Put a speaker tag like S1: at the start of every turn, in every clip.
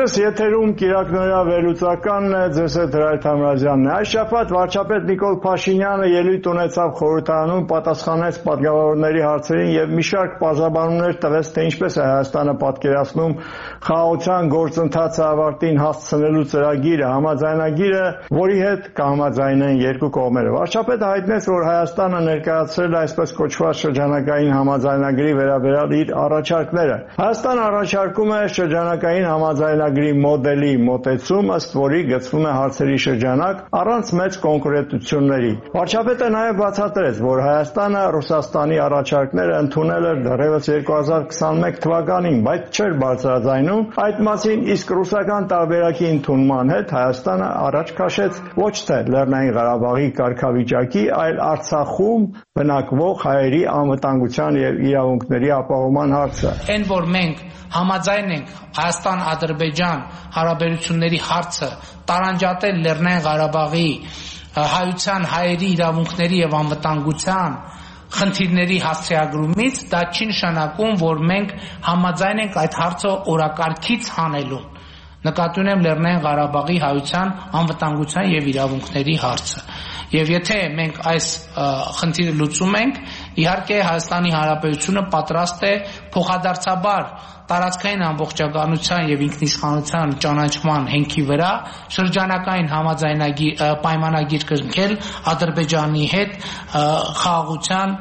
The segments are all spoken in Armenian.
S1: Ձեզ եթերում Կիրակնորա վերլուծականն է, ձեզ հետ Հրայր Թամրազյանն է։ Այս շաբաթ վարչապետ Նիկոլ Փաշինյանը ելույթ ունեցավ խորհրդարանում, պատասխանեց պատգամավորների հարցերին եւ մի շարք պարզաբանումներ տվեց, թե ինչպես է Հայաստանը պատկերացնում խաղաղության գործընթացը ավարտին հասցնելու ծրագիրը, համաձայնագիրը, որի հետ կհամաձայնեն երկու կողմերը։ Վարչապետը հայտնեց, որ Հայաստանը ներկայացրել է այսպես կոչված շրջանակային համաձայնագրի վերաբերյալ իր առաջարկները։ Հայաստանը առաջարկում է շրջանակային համաձայնագրի մոդելի մոտեցում, ըստ որի գծվում է հարցերի շրջանակ առանց մեծ կոնկրետությունների։ Վարչապետը նաև բացատրեց, որ Հայաստանը Ռուսաստանի առաջարկները ընդունել էր դեռևս 2021 թվականին, բայց չէր բարձրաձայնում այդ մասին, իսկ ռուսական տարբերակի ընդունման հետ Հայաստանը առաջ քաշեց ոչ թե Լեռնային Ղարաբաղի կարգավիճակի, այլ Արցախում բնակվող հայերի անվտանգության եւ իրավունքների ապահովման հարցը։
S2: Այն որ մենք համաձայն ենք Հայաստան-Ադրբեջան հարաբերությունների հարցը տարանջատել Լեռնային Ղարաբաղի հայության, հայերի իրավունքների եւ անվտանգության խնդիրների հասցեագրումից, դա չի նշանակում, որ մենք համաձայն ենք այդ հարցը օրակարգից հանելուն։ Նկատի ունեմ Լեռնային Ղարաբաղի հայության, անվտանգության եւ իրավունքների հարցը։ Եվ եթե մենք այս խնդիրը լուծում ենք, իհարկե Հայաստանի Հանրապետությունը պատրաստ է փոխադարձաբար տարածքային ամբողջականության եւ ինքնիշխանության ճանաչման հենքի վրա շրջանակային պայմանագիր կնքել Ադրբեջանի հետ խաղաղության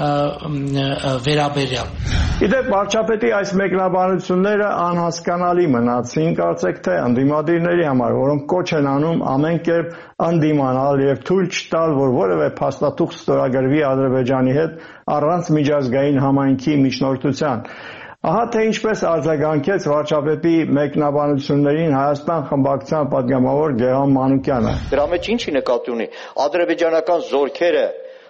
S2: վերաբերյալ։
S1: Իդեպ վարչապետի այս մեկնաբանությունները անհասկանալի մնացին, կարծեք թե ընդդիմադիրների համար, որոնք կոչ են անում ամեն կերպ ընդդիմանալ եւ թույլ չտալ, որ որևէ փաստաթուղթ ստորագրվի Ադրբեջանի հետ առանց միջազգային համայնքի միջնորդության։ Ահա թե ինչպես արձագանքեց վարչապետի մեկնաբանություններին Հայաստան խմբակցության պատգամավոր Գեհան Մանուկյանը։
S3: Դրա մեջ ինչի նկատի ունի ադրբեջանական զորքերը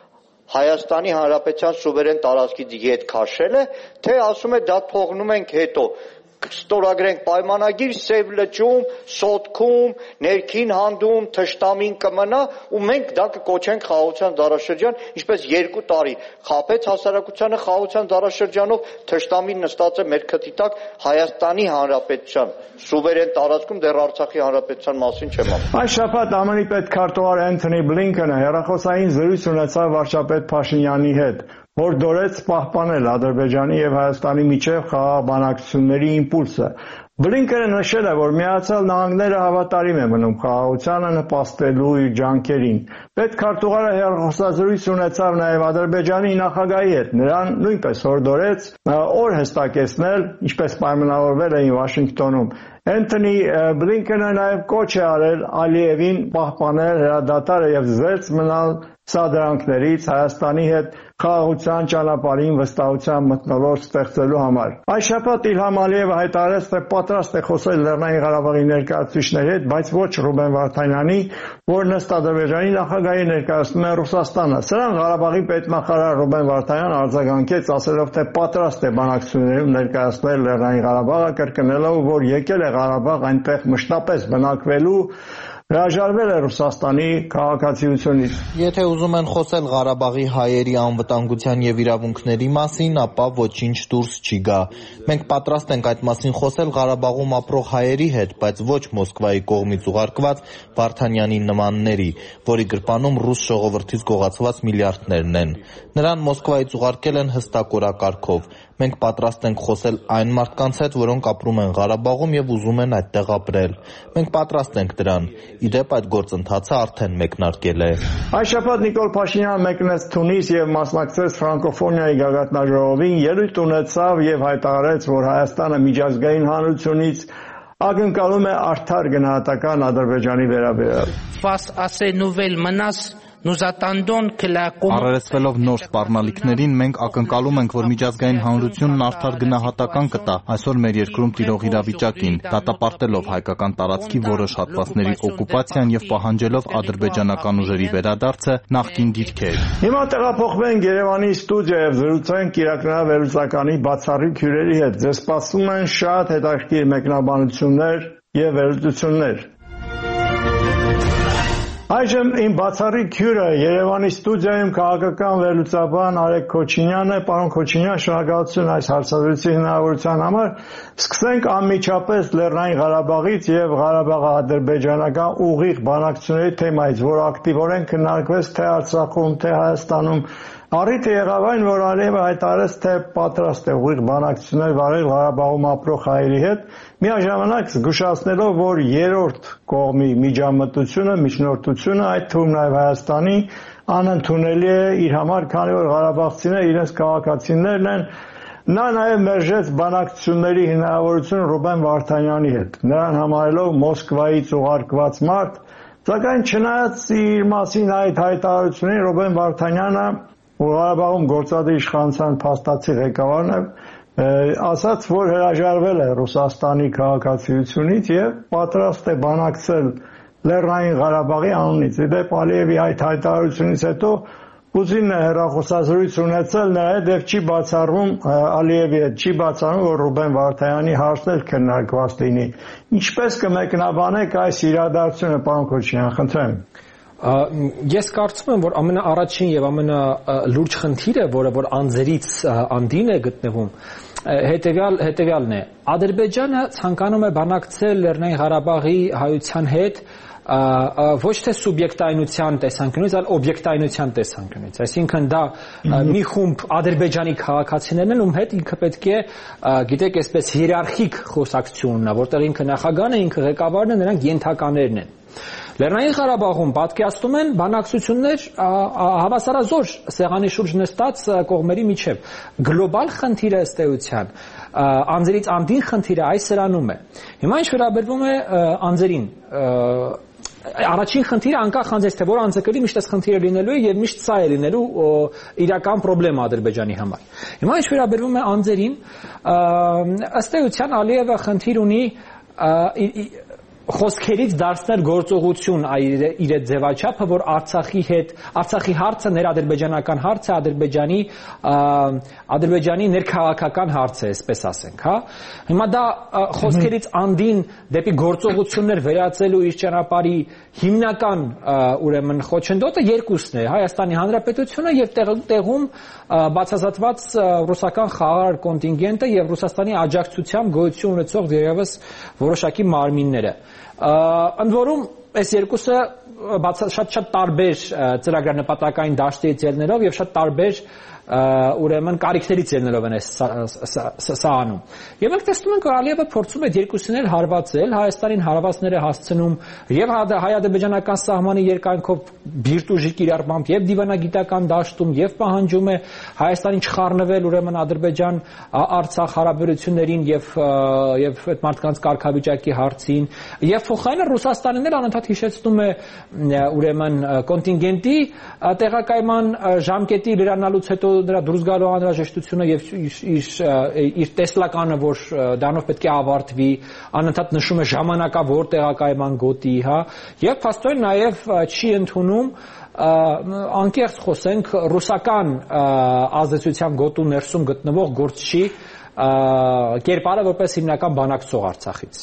S3: Հայաստանի Հանրապետության սուվերեն տարածքից ետ քաշել է, թե ասում է դա թողնում ենք հետո, ստորագրենք պայմանագիր, Սև լճում, Սոտքում, ներքին հանդում, Թշտամին կմնա ու մենք դա կկոչենք խաղաղության դարաշրջան, ինչպես 2 տարի խաբեց հասարակությանը խաղաղության դարաշրջանով, Թշտամին նստած է մեր քթի տակ Հայաստանի Հանրապետության սուվերեն տարածքում, դեռ Արցախի Հանրապետության մասին չեմ ասում։
S1: Այս շաբաթ ԱՄՆ պետքարտուղար Էնթոնի Բլինքենը հեռախոսային զրույց ունեցավ վարչապետ Փաշինյանի հետ, որ դորեց պահպանել Ադրբեջանի եւ Հայաստանի միջև խաղաղ բանակցությունների իմպուլսը։ Բլինքենը նշել է, որ Միացյալ Նահանգները հավատարիմ է մնում խաղաղությանը նպաստելու իր ջանքերին։ Պետքարտուղարը հեռախոսազրույց ունեցավ նաև Ադրբեջանի նախագահի հետ։ Նրան նույնպես հորդորեց օր հստակեցնել, ինչպես պայմանավորվել էին Վաշինգտոնում։ Էնթոնի Բլինքենը նաև կոչ է արել Ալիևին պահպանել հրադադարը եւ զերծ մնալ սադրանքներից Հայաստանի հետ խաղաղության ճանապարհին վստահության մթնոլորտ ստեղծելու համար։ Այս շաբաթ Իլհամ Ալիևը հայտարարեց, թե պատրաստ է խոսել Լեռնային Ղարաբաղի ներկայացուցիչների հետ, բայց ոչ Ռուբեն Վարդանյանի, որն ըստ Ադրբեջանի նախագահի ներկայացնում է Ռուսաստանը։ Սրան Ղարաբաղի պետնախարար Ռուբեն Վարդանյանը արձագանքեց, ասելով, թե պատրաստ է բանակցություններում ներկայացնել Լեռնային Ղարաբաղը, կրկնելով, որ եկել է Ղարաբաղ այնտեղ մշտապես բնակվելու, հրաժարվել է Ռուսաստանի քաղաքացիությունից։
S4: Եթե ուզում են խոսել Ղարաբաղի հայերի անվտանգության եւ իրավունքների մասին, ապա ոչինչ դուրս չի գա։ Մենք պատրաստ ենք այդ մասին խոսել Ղարաբաղում ապրող հայերի հետ, բայց ոչ Մոսկվայի կողմից ուղարկված Վարդանյանի նմանների, որի գրպանում ռուս ժողովրդից գողացված միլիարդներն են։ Նրան Մոսկվայից ուղարկել են հստակ օրակարգով։ Մենք պատրաստ ենք խոսել այն մարդկանց հետ, որոնք ապրում են Ղարաբաղում եւ ուզում են այդտեղ ապրել։ Մենք պատրաստ ենք դրան։ Իդեպ այդ գործընթացը արդեն մեկնարկել է։
S1: Այս շաբաթ Նիկոլ Փաշինյանը մեկնեց Թունիս եւ մասնակցեց ֆրանկոֆոնիայի գագաթնաժողովին, ելույթ ունեցավ եւ հայտարարեց, որ Հայաստանը միջազգային հանրությունից ակնկալում է արդար գնահատական Ադրբեջանի վերաբերյալ։
S2: Face à ces nouvelles menaces, nous attendons que la
S5: Առերեսվելով նոր սպառնալիքներին, մենք ակնկալում ենք, որ միջազգային հանրությունն արդար գնահատական կտա այսօր մեր երկրում տիրող իրավիճակին, դատապարտելով հայկական տարածքի որոշ հատվածների օկուպացիան եւ պահանջելով ադրբեջանական ուժերի վերադարձը նախկին դիրքեր։
S1: Հիմա տեղափոխվենք Երևանի ստուդիա եւ զրուցենք Կիրակնորա վերլուծականի բացառիկ հյուրերի հետ։ Ձեզ սպասում են շատ հետաքրքիր մեկնաբանություններ եւ վերլուծություններ։ Այժմ իմ բացառիկ հյուրը Երևանի ստուդիայում քաղաքական վերլուծաբան Արեգ Քոչինյանն է։ Պարոն Քոչինյան, շնորհակալություն այս հարցազրույցի հնարավորության համար։ Սկսենք անմիջապես Լեռնային Ղարաբաղից եւ Ղարաբաղ-ադրբեջանական ուղիղ բանակցությունների թեմայից, որ ակտիվորեն քննարկվեց թե Արցախում, թե Հայաստանում։ Առիթը եղավ այն, որ Ալիևը հայտարարեց, թե պատրաստ է ուղիղ բանակցություններ վարել Ղարաբաղում ապրող հայերի հետ, միաժամանակ զգուշացնելով, որ երրորդ կողմի միջամտությունը, միջնորդությունը, այդ թվում նաև Հայաստանի, անընդունելի է իր համար, քանի որ ղարաբաղցիները իրենց քաղաքացիներն են։ Նա նաև մերժեց բանակցությունների հնարավորությունը Ռուբեն Վարդանյանի հետ, նրան համարելով Մոսկվայից ուղարկված մարդ, սակայն չնայած իր մասին այդ հայտարարություններին Ռուբեն Վարդանյանը, որ Ղարաբաղում գործադիր իշխանության փաստացի ղեկավարն է, ասաց, որ հրաժարվել է Ռուսաստանի քաղաքացիությունից եւ պատրաստ է բանակցել Լեռնային Ղարաբաղի անունից։ Իդեպ Ալիևի այդ հայտարարությունից հետո Պուտինն է հեռախոսազրույց ունեցել նրա հետ եւ չի բացառվում Ալիևի հետ, չի բացառում, որ Ռուբեն Վարդանյանի հարցն էլ քննարկված լինի։ Ինչպես կմեկնաբանեք այս իրադարձությունը, պարոն Քոչինյան, խնդրեմ։
S6: Ես կարծում եմ, որ ամենաառաջին եւ ամենալուրջ խնդիրը, որ անձերից անդին է գտնվում, հետեւյալն է. Ադրբեջանը ցանկանում է բանակցել Լեռնային Ղարաբաղի հայության հետ ոչ թե սուբյեկտայնության տեսանկյունից, այլ օբյեկտայնության տեսանկյունից։ Այսինքն դա մի խումբ ադրբեջանի քաղաքացիներն են, ում հետ ինքը պետք է, գիտեք, այսպես հիերարխիկ խոսակցություն ունենա, որտեղ ինքը նախագահն է, ինքը ղեկավարն է, նրանք ենթականերն են։ Լեռնային Ղարաբաղում պատկերացնում են բանակցություններ հավասարազոր սեղանի շուրջ նստած կողմերի միջև։ Գլոբալ խնդիրը ըստ էության, անձերից անդին խնդիրը այս սրանում է։ Հիմա ինչ վերաբերվում է անձերին, առաջին խնդիրը անկախ անձից թե որ անձը կլինի, միշտ այս խնդիրը լինելու է եւ միշտ սա է լինելու իրական խնդրեմ Ադրբեջանի համար։ Հիմա ինչ վերաբերվում է անձերին, ըստ էության Ալիևը խնդիր ունի խոսքերից դարձնել գործողություն իր ձևաչափը, որ Արցախի հարցը ներադրբեջանական հարց է, Ադրբեջանի ներքաղաքական հարց է, այսպես ասենք, հա։ Հիմա դա խոսքերից անդին դեպի գործողություններ վերածելու իր ճանապարհի հիմնական ուրեմն խոչընդոտը երկուսն է՝ Հայաստանի Հանրապետությունը եւ տեղում բացասատված ռուսական խաղաղ կոնտինգենտը եւ Ռուսաստանի աջակցությամբ գոյություն ունեցող դերևս որոշակի մարմինները։ Ընդ որում այս երկուսը շատ տարբեր ծրագրանպատակային դաշտերից ելնելով եւ շատ տարբեր ուրեմն կարիքներից ելնելով են սա անում։ Եվ մենք տեսնում ենք, որ Ալիևը փորձում է երկուսին էլ հարվածել, Հայաստանին հարվածները հասցնում եւ հայ-ադրբեջանական սահմանի երկայնքով բիրտուժի կիրառմամբ եւ դիվանագիտական դաշտում եւ պահանջում է Հայաստանին չխառնվել ուրեմն Ադրբեջան-Արցախ հարաբերություններին եւ այդ մարդկանց կարգավիճակի հարցին եւ փոխարենը Ռուսաստանին էլ անընդհատ հիշեցնում է ուրեմն կոնտինգենտի տեղակայման ժամկետի լրանալուց հետո նրա դուրս գալու անհրաժեշտությունը եւ իր տեսլականը, որ դրանով պետք է ավարտվի, անընդհատ նշում է ժամանակավոր տեղակայման գոտի, հա, եւ փաստորեն նաեւ չի ընդունում անկեղծ խոսենք ռուսական ազդեցության գոտու ներսում գտնվող գործչի կերպարը որպես հիմնական բանակցող Արցախից։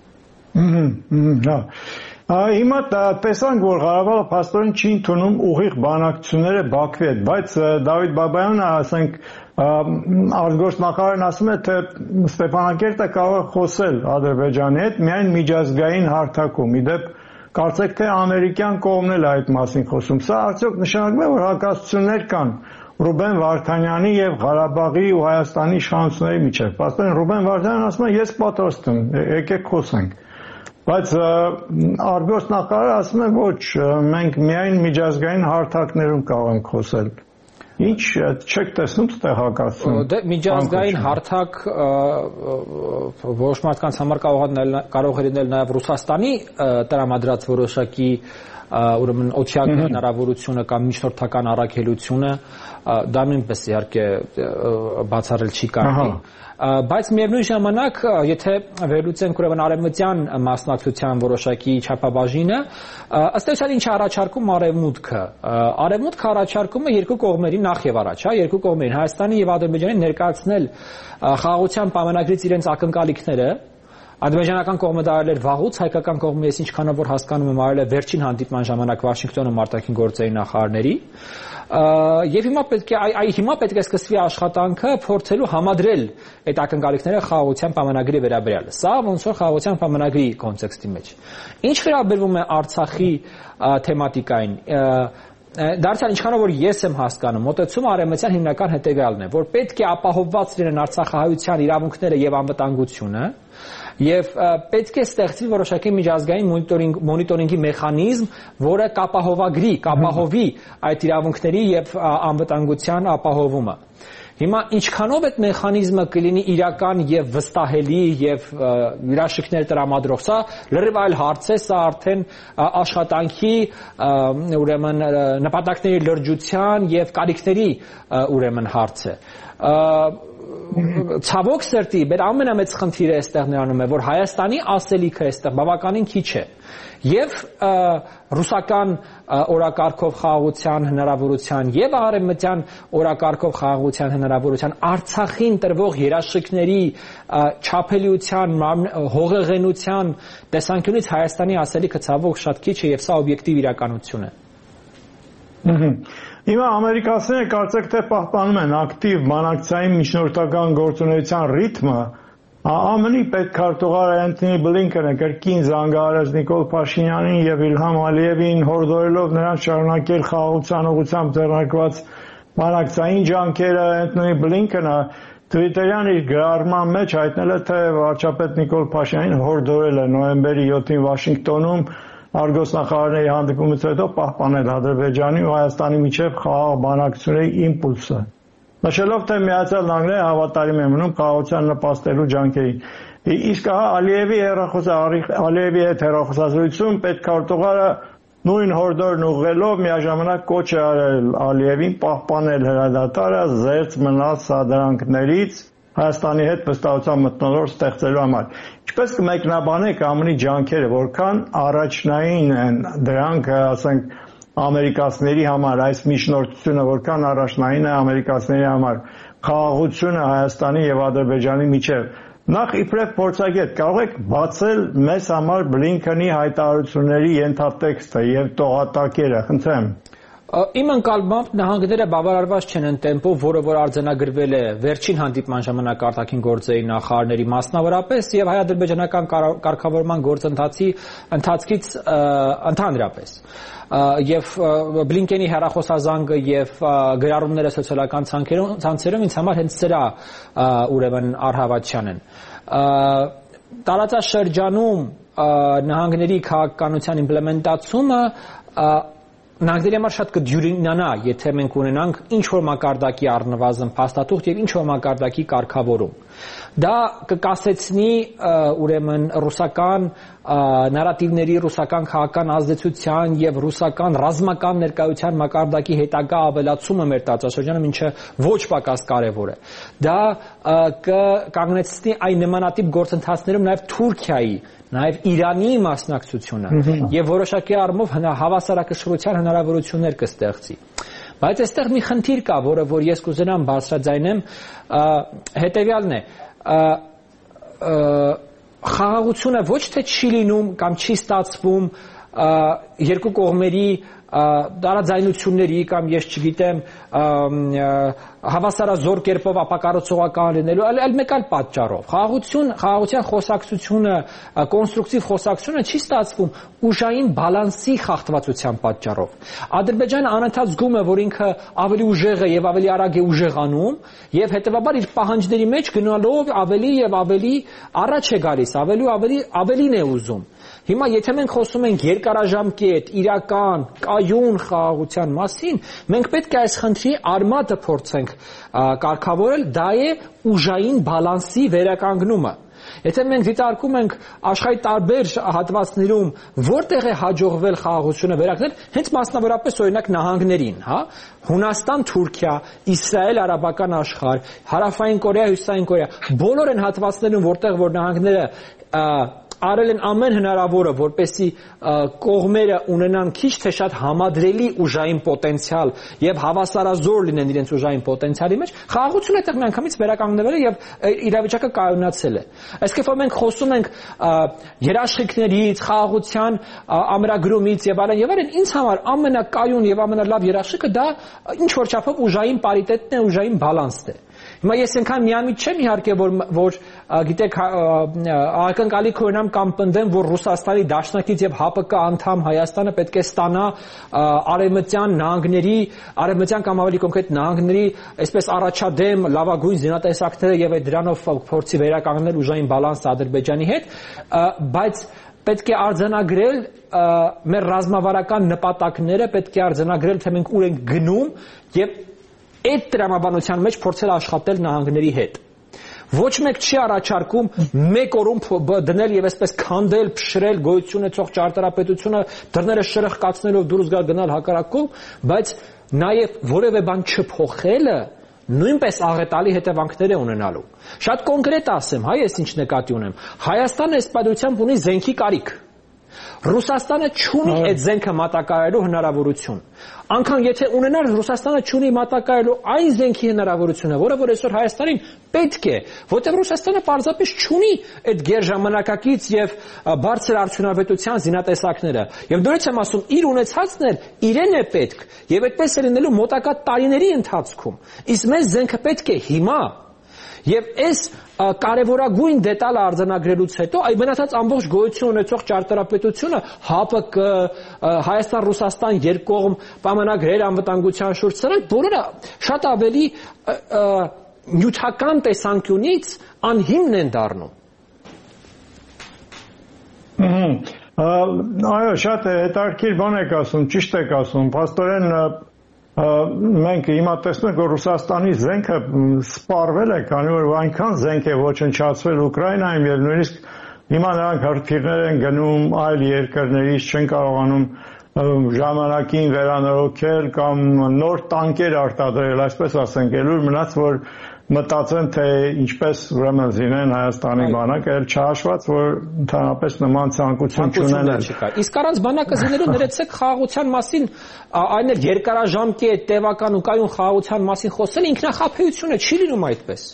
S1: Հիմա տեսանք, որ Ղարաբաղը փաստորեն չի ընդունում ուղիղ բանակցությունները Բաքվի հետ, բայց Դավիթ Բաբայանը, ասենք, արտգործնախարարն ասում է, թե Ստեփանակերտը կարող է խոսել Ադրբեջանի հետ միայն միջազգային հարթակում։ Իդեպ կարծեք թե ամերիկյան կողմն էլ այդ մասին խոսում։ Սա արդյոք նշանակում է, որ հակասություններ կան Ռուբեն Վարդանյանի եւ Ղարաբաղի ու Հայաստանի իշխանությունների միջեւ։ Փաստորեն Ռուբեն Վարդանյանն ասում է, ես պատրաստ եմ, եկեք խոսենք։ Բայց արտգործնախարարը ասում է, ոչ, մենք միայն միջազգային հարթակներում կարող ենք խոսել։ Ինչ չեք տեսնում ստեղ հակասություն։
S6: Դե միջազգային հարթակ որոշ մարդկանց համար կարող է լինել նաև Ռուսաստանի տրամադրած որոշակի ուրեմն օթյակ հնարավորությունը կամ միջնորդական առաքելությունը, դա նույնպես իհարկե բացառել չի կարելի։ Բայց միևնույն ժամանակ, եթե վերլուծենք ուրեմն արևմտյան մասնակցության որոշակի չափաբաժինը, ըստ էության ինչ առաջարկում արևմուտքը։ Արևմուտքը առաջարկում է երկու կողմերի նախ եւ առաջ, հա, երկու կողմերին Հայաստանի եւ Ադրբեջանի ներկայացնել խաղաղության պայմանագրից իրենց ակնկալիքները, Ադրբեջանական կողմը դա արել էր վաղուց, հայկական կողմը ես ինչքանով որ հասկանում եմ արել է վերջին հանդիպման ժամանակ Վաշինգտոնում արտաքին գործերի նախարարների եւ հիմա պետք է սկսվի աշխատանքը փորձելու համադրել այդ ակնկալիքները խաղաղության պայմանագրի վերաբերյալ։ Սա ոնց որ խաղաղության պայմանագրի կոնտեքստի մեջ։ Ինչ վերաբերվում է Արցախի թեմատիկային, դարձյալ ինչքանով որ ես եմ հասկանում, մոտեցումը արևմտյան հիմնական հետևյալն է, որ պետք է ապահովված լինեն արցախահայության իրավունքները եւ անվտանգությունը եւ պետք է ստեղծվի որոշակի միջազգային մոնիտորինգի մեխանիզմ, որը կապահովի այդ իրավունքների եւ անվտանգության ապահովումը։ Հիմա ինչքանով այդ մեխանիզմը կլինի իրական եւ վստահելի եւ հրաշքներ տրամադրող, սա լրիվ այլ հարց է, սա արդեն աշխատանքի ուրեմն նպատակների լրջության եւ կարիքների ուրեմն հարց է։ Ցավոք սրտի, մեր ամենամեծ խնդիրը այստեղ նրանում է, որ Հայաստանի ասելիքը այստեղ բավականին քիչ է։ Եվ ռուսական օրակարգով խաղաղության հնարավորության եւ արևմտյան օրակարգով խաղաղության հնարավորության Արցախին տրվող երաշխիքների չափելիության, հողեղենության տեսանկյունից Հայաստանի ասելիքը ցավոք շատ քիչ է եւ սա օբյեկտիվ իրականություն է։
S1: Հիմա ամերիկացիները կարծեք թե պահպանում են ակտիվ բանակցային միջնորդական գործունեության ռիթմը, ԱՄՆ-ի պետքարտուղար Անթոնի Բլինքենը կրկին զանգահարեց Նիկոլ Փաշինյանին եւ Իլհամ Ալիևին, հորդորելով նրանց շարունակել խաղաղության ուղղությամբ ձեռնարկված բանակցային ջանքերը։ Անթոնի Բլինքենը Twitter-յան իր գրառման մեջ հայտնել է, թե վարչապետ Նիկոլ Փաշինյանին հորդորել է նոյեմբերի 7-ին Վաշինգտոնում արգոսնախարարների հանդիպումից հետո պահպանել Ադրբեջանի ու Հայաստանի միջև խաղաղ բանակցությունների իմպուլսը, նշելով, թե Միացյալ Նահանգները հավատարիմ է մնում խաղաղության նպաստելու ջանքերին։ Իսկ Ալիևի հետ հեռախոսազրույցում պետքարտուղարը նույն հորդորն ուղղելով միաժամանակ կոչ է արել Ալիևին պահպանել հրադադարը զերծ մնաց սադրանքներից Հայաստանի հետ վստահության մթնոլորտ ստեղծելու համար։ Ինչպես կմեկնաբանեք ԱՄՆ-ի ջանքերը, որքան առաջնային են դրանք, ասենք, ամերիկացիների համար, այս միջնորդությունը որքան առաջնային է ամերիկացիների համար, խաղաղությունը Հայաստանի եւ Ադրբեջանի միջև։ Նախ իբրև փորձագետ կարող եք բացել մեզ համար Բլինքենի հայտարարությունների ենթատեքստը եւ տողատակերը, խնդրեմ։
S6: Իմ ընկալմամբ նահանգները բավարարված չեն այն տեմպով, որը որ արձանագրվել է վերջին հանդիպման ժամանակ արտաքին գործերի նախարարների մասնավորապես եւ հայ-ադրբեջանական կարգավորման գործընթացի ընթացքից ընդհանրապես։ Եվ Բլինքենի հեռախոսազանգը եւ գրառումները սոցիալական ցանցերում ինձ համար հենց սրա ուրեմն առհավատչան են։ Տարածաշրջանում նահանգների քաղաքականության իմպլեմենտացումը նահանգների համար շատ կդյուրինանա, եթե մենք ունենանք ինչ-որ մակարդակի առնվազն փաստաթուղթ եւ ինչ-որ մակարդակի կարգավորում։ Դա կկասեցնի ուրեմն ռուսական նարատիվների, ռուսական քաղաքական ազդեցության եւ ռուսական ռազմական ներկայության մակարդակի հետագա ավելացումը մեր տարածաշրջանում, ինչը ոչ պակաս կարեւոր է։ Դա կկանգնեցնի այն նմանատիպ գործընթացներում նաեւ Թուրքիայի, նաեւ Իրանի մասնակցությունը եւ որոշակի առումով հավասարակշռության հնարավորություններ կստեղծի։ Բայց այստեղ մի խնդիր կա, որը որ ես կուզենամ բարձրաձայնեմ, հետեւյալն է. խաղաղությունը ոչ թե չի լինում կամ չի ստացվում երկու կողմերի տարաձայնությունների կամ ես չգիտեմ հավասարազոր կերպով ապակառուցողական լինելու, այլ մեկ այլ պատճառով։ Խաղաղության խոսակցությունը, կոնստրուկտիվ խոսակցությունը չի ստացվում ուժային բալանսի խախտվածության պատճառով։ Ադրբեջանը անընդհատ զգում է, որ ինքը ավելի ուժեղ է եւ ավելի արագ է ուժեղանում եւ հետեւաբար իր պահանջների մեջ գնալով ավելի եւ ավելի առաջ է գալիս, ավելին է ուզում։ Հիմա եթե մենք խոսում ենք երկարաժամկետ, իրական, կայուն խաղաղության մասին, մենք պետք է այս խնդրի արմատը փորձենք կարգավորել, դա է ուժային բալանսի վերականգնումը։ Եթե մենք դիտարկում ենք աշխարհի տարբեր հատվածներում, որտեղ է հաջողվել խաղաղությունը վերականգնել, հենց մասնավորապես օրինակ նահանգներին, հա, Հունաստան, Թուրքիա, Իսրայել, արաբական աշխարհ, Հարավային Կորեա, Հյուսիսային Կորեա, բոլոր այն հատվածներում, որտեղ որ նահանգները արել են ամեն հնարավորը, որպեսզի կողմերը ունենան քիչ թե շատ համադրելի ուժային պոտենցիալ եւ հավասարազոր լինեն իրենց ուժային պոտենցիալի մեջ, խաղաղությունը այդտեղ միանգամից վերականգնվել է եւ իրավիճակը կայունացել է։ Այսինքն որ մենք խոսում ենք երաշխիքներից, խաղաղության ամրագրումից եւ այլն, ինձ համար ամենակայուն եւ ամենալավ երաշխիքը դա ինչ որ չափով ուժային պարիտետն է, ուժային բալանսն է։ Հիմա ես այնքան միամիտ չեմ իհարկե որ գիտեք ակնկալի կունենամ կամ պնդեմ որ Ռուսաստանի Դաշնակից եւ ՀԱՊԿ անդամ Հայաստանը պետք է ստանա արևմտյան նահանգների արևմտյան կամ ավելի կոնկրետ նահանգների այսպես առաջադեմ լավագույն զինատեսակները եւ այդ դրանով փորձի վերականգնել ուժային բալանսը Ադրբեջանի հետ, բայց պետք է արձանագրել մեր ռազմավարական նպատակները, պետք է արձանագրել թե մենք ուր ենք գնում եւ այդ տրամաբանության մեջ փորձել աշխատել նահանգների հետ։ Ոչ մեկ չի առաջարկում մեկ օրում դնել եւ այսպես քանդել, փշրել գոյություն ունեցող ճարտարապետությունը, դռները շրխկացնելով դուրս գալ հակառակում, բայց նաեւ որևէ բան չփոխելը նույնպես աղետալի հետևանքներ է ունենալու։ Շատ կոնկրետ ասեմ, ես ինչ նկատի ունեմ։ Հայաստանը այս պատմությամբ ունի զենքի կարիք։ Ռուսաստանը չունի այդ զենքը մատակարարելու հնարավորություն։ Անկամ եթե ունենար, Ռուսաստանը չունի մատակարարելու այն զենքի հնարավորությունը, որը որ այսօր Հայաստանին պետք է, որտեղ Ռուսաստանը պարզապես չունի այդ գերժամանակակից եւ բարձր արդյունավետության զինատեսակները։ Եվ դուրս եմ ասում, իր ունեցածն էլ իրեն է պետք, եւ այդպես է լինելու մոտակա տարիների ընթացքում։ Իսկ մեզ զենքը պետք է հիմա։ Եվ այս կարևորագույն դետալը արձանագրելուց հետո այ մնացած ամբողջ գոյություն ունեցող ճարտարապետությունը ՀԱՊԿ, Հայաստան-Ռուսաստան երկկողմ պայմանագրեր անվտանգության շուրջ սրանք բոլորը շատ ավելի նյութական տեսանկյունից անհիմն են դառնում։
S1: Այո, շատ հետաքրքիր բան եք ասում, ճիշտ եք ասում, փաստորեն մենք հիմա տեսնում ենք որ Ռուսաստանի զենքը սպառվել է, քանի որ այնքան զենք է ոչնչացվել Ուկրաինայում եւ նույնիսկ հիմա նրանք հրթիռներ են գնում այլ երկրներից, չեն կարողանում ժամանակին վերանորոգել կամ նոր տանկեր արտադրել, այսպես ասենք, ելույթ մնաց որ մտածեն թե ինչպես ուրեմն զինեն Հայաստանի բանակը, այլ չհաշված որ ընդհանրապես նման ցանկություն չունեն։
S6: Իսկ առանց բանակը զինելու ներեցեք խաղաղության մասին, այն էլ երկարաժամկետ տևական ու կայուն խաղաղության մասին խոսել ինքնախաբեություն է, չի լինում այդպես։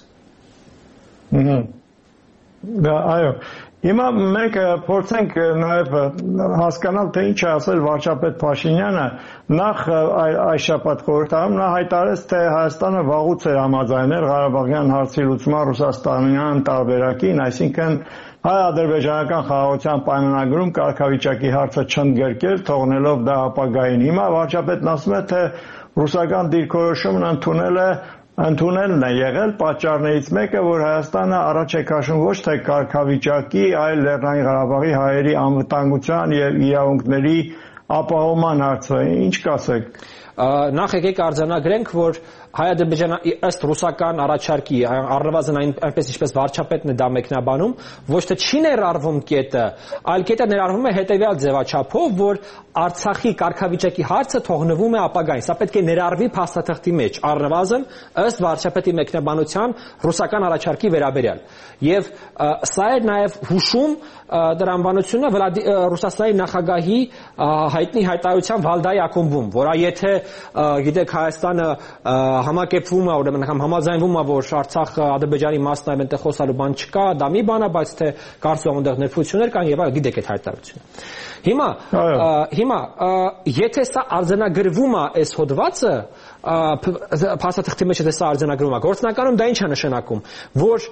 S1: Այո, հիմա մենք փորձենք նաև հասկանալ թե ինչ է ասել վարչապետ Փաշինյանը, նախ այս շաբաթ խորհրդարանում նա հայտարարեց թե Հայաստանը վաղուց է համաձայնել Ղարաբաղյան հարցի լուծման ռուսաստանյան տարբերակին, այսինքն հայ-ադրբեջանական խաղաղության պայմանագրում կարգավիճակի հարցը չընդգրկել, թողնելով դա ապագային։ Հիմա վարչապետն ասում է թե ռուսական դիրքորոշումն ընդունելն է եղել պատճառներից մեկը, որ Հայաստանը առաջ է քաշում ոչ թե կարգավիճակի, այլ Լեռնային Ղարաբաղի հայերի անվտանգության եւ իրավունքների ապահովման հարցը։ Ինչ կասեք։
S6: Նախ եկեք արձանագրենք, որ Հայ-ադրբեջանը ըստ ռուսական առաջարկի առնվազն այնպես ինչպես վարչապետն է դա մեկնաբանում, ոչ թե չի ներառվում կետը, այլ կետը ներառվում է հետևյալ ձևաչափով, որ Արցախի կարգավիճակի հարցը թողնվում է ապագային։ Սա պետք է ներառվի փաստաթղթի մեջ, առնվազն ըստ վարչապետի մեկնաբանության ռուսական առաջարկի վերաբերյալ։ Եվ սա է նաև հուշում դրա անվանությունը Ռուսաստանի նախագահի հայտնի հայտարարության Վալդայի ակումբում, որը եթե գիտեք Հայաստանը համակերպվում է, ուրեմն համաձայնվում է, որ Արցախը Ադրբեջանի մասն է, այնտեղ խոսալու բան չկա, դա մի բան է, բայց թե կարծում եմ այնտեղ ներփություններ կան եւ այլ, գիտեք այդ հայտարարությունը։ Հիմա եթե սա արձանագրվում է այս հոդվածը, փաստաթղթի մեջ է սա արձանագրվում է, գործնականում դա ինչ է նշանակում, որ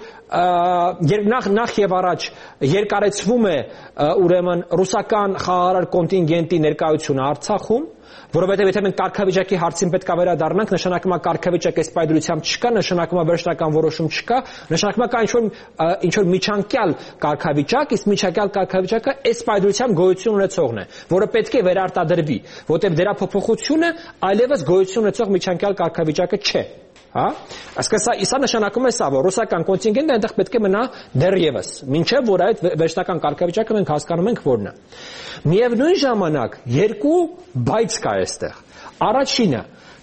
S6: նախ եւ առաջ երկարեցվում է ուրեմն ռուսական խաղաղարար կոնտինգենտի ներկայությունը Արցախում, որովհետև եթե մենք կարգավիճակի հարցին պետք է վերադառնանք, նշանակում է կարգավիճակ այս պայմանությամբ չկա, նշանակում է վերջնական որոշում չկա, նշանակում է կա ինչ որ միջանկյալ կարգավիճակ, իսկ միջանկյալ կարգավիճակը այս պայմանությամբ գոյություն ունեցողն է, որը պետք է վերարտադրվի, որովհետև դրա փոփոխությունը այլևս գոյություն ունեցող միջանկյալ կարգավիճակը չէ։ Այսինքն սա նշանակում է որ ռուսական կոնտինգենտը այնտեղ պետք է մնա դեռևս, մինչև որ այդ վերջնական կարգավիճակը մենք հասկանում ենք որն է։ Միևնույն ժամանակ երկու բայց կա այստեղ։ Առաջինը,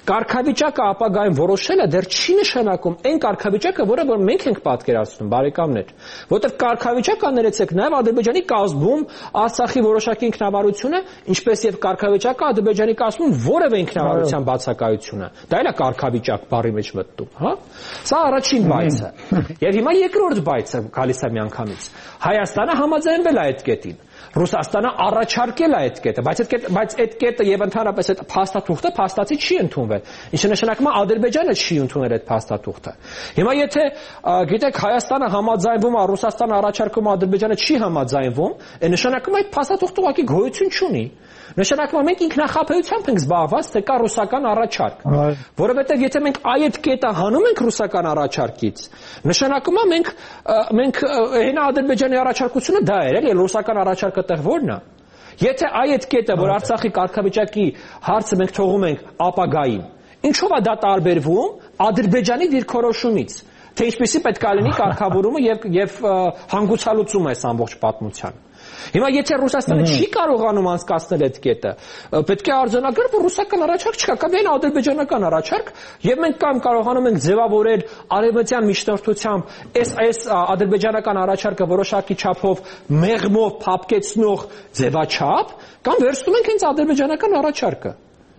S6: կարգավիճակը ապագայում որոշելը դեռ չի նշանակում այն կարգավիճակը, որը որ մենք ենք պատկերացնում, բարեկամներ, որտեղ կարգավիճակը ներեցեք նաև Ադրբեջանի կազմում Արցախի որոշակի ինքնավարությունը, ինչպես եւ կարգավիճակը Ադրբեջանի կազմում որևէ ինքնավարության բացակայությունը։ Դա էլ է կարգավիճակ բառի մեջ մտնում, հա։ Սա առաջին բայցը։ Եվ հիմա երկրորդ բայցը գալիս է միանգամից։ Հայաստանը համաձայնվել է այդ կետին։ Ռուսաստանը առաջարկել է այդ կետը, բայց այդ կետը եւ ընդհանրապես այդ փաստաթուղթը փաստացի չի ընդունվել։ Ինչը նշանակում է Ադրբեջանը չի ընդունել այդ փաստաթուղթը։ Հիմա եթե գիտեք Հայաստանը համաձայնվում է, Ռուսաստանը առաջարկում է, Ադրբեջանը չի համաձայնվում, այն նշանակում է այդ փաստաթուղթը ուղղակի գոյություն չունի։ Նշանակում է մենք ինքնախապեյությամբ ենք զբաղված, թե կա ռուսական առաջարկ։ Որովհետև եթե մենք այդ կետը հանում ենք ռուսական առաջարկից, նշանակում է մենք հենա Ադրբեջանի առաջարկությունը դա էր, էլի ռուսական առաջարկը տեղ որն է։ Եթե այդ կետը, որ Արցախի կարգավիճակի հարցը մենք թողում ենք ապագային, ինչով է դա տարբերվում Ադրբեջանի դիրքորոշումից, թե ինչպեսի պետք է լինի կարգավորումը եւ հանգուցալուծումը այս ամբողջ պատմության։ Հիմա եթե Ռուսաստանը չի կարողանում անցկացնել այդ կետը, պետք է արձանագրել, որ ռուսական առաջարկ չկա, կամ այն ադրբեջանական առաջարկ, եւ մենք կամ կարողանում ենք ձևավորել արևմտյան միջնորդությամբ այս ադրբեջանական առաջարկը որոշակի չափով մեղմով փափկեցնող ձևաչափ, կամ վերցնում ենք հենց ադրբեջանական առաջարկը։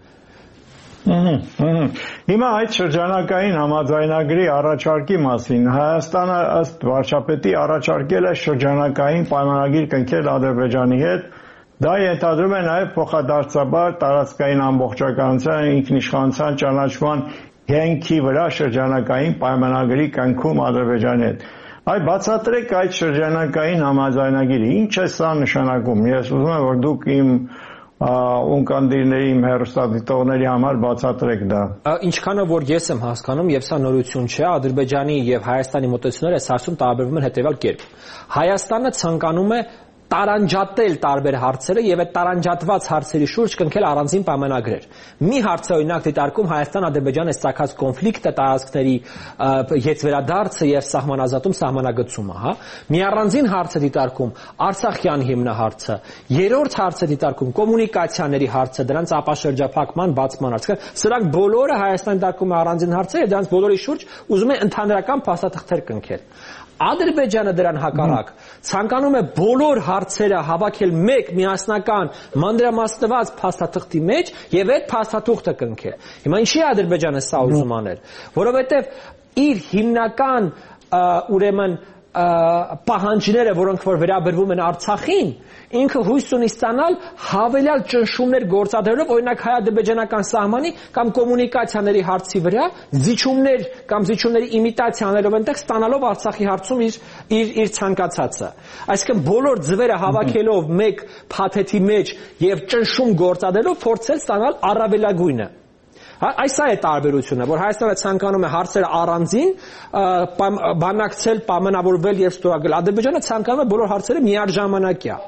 S1: Հիմա այդ շրջանակային համաձայնագրի առաջարկի մասին Հայաստանը ըստ վարչապետի առաջարկել է շրջանակային պայմանագիր կնքել Ադրբեջանի հետ, դա ենթադրում է նաև փոխադարձաբար տարածքային ամբողջականության, ինքնիշխանության ճանաչման հենքի վրա շրջանակային պայմանագրի կնքում Ադրբեջանի հետ։ Այ բացատրեք այդ շրջանակային համաձայնագիրը, ինչ է սա նշանակում։ Ես ուզում եմ, որ դուք իմ ունկնդիրների իմ հեռուստադիտողների համար բացատրեք դա։
S6: Ինչքանով որ ես եմ հասկանում, եւ սա նորություն չէ, Ադրբեջանի եւ Հայաստանի մոտեցումները այս հարցում տարբերվում են հետեւյալ կերպ։ Հայաստանը ցանկանում է տարանջատել տարբեր հարցերը եւ այդ տարանջատված հարցերի շուրջ կնքել առանձին պայմանագրեր։ Մի հարց է օրինակ դիտարկում Հայաստան-Ադրբեջան այս ցակած կոնֆլիկտը, տարածքների յետվերադարձը եւ սահմանազատում սահմանագծումը, հա։ Մի առանձին հարց է դիտարկում Արցախյան հիմնահարցը, երրորդ հարց է դիտարկում կոմունիկացիաների հարցը, դրանց ապաշրջափակման բացման հարցը։ Սրանք բոլորը Հայաստանի դիտարկում է առանձին հարցեր եւ դրանց բոլորի շուրջ ուզում է ընդհանրական փաստաթղթեր կնքել։ Ադրբեջանը դրան հակառակ ցանկանում է բոլոր հարցերը հավաքել մեկ միասնական մանրամասնված փաստաթղթի մեջ եւ այդ փաստաթուղթը կնքել։ Հիմա ինչի է Ադրբեջանը սա ուզում անել, որովհետեւ իր հիմնական ուրեմն պահանջները, որոնք որ վերաբերվում են Արցախին, ինքը հույս ունի ստանալ հավելյալ ճնշումներ գործադրելով օրինակ հայ-ադրբեջանական սահմանի կամ կոմունիկացիաների հարցի վրա զիջումներ կամ զիջումների իմիտացիա անելով այնտեղ ստանալով Արցախի հարցում իր ցանկացածը։ Այսինքն բոլոր ձվերը հավաքելով մեկ փաթեթի մեջ եւ ճնշում գործադրելով փորձել ստանալ առավելագույնը։ Այս է տարբերությունը, որ Հայաստանը ցանկանում է հարցերը առանձին բանակցել, պայմանավորվել եւ ստորագրել։ Ադրբեջանը ցանկանում է բոլոր հարցերը միաժամանակյա։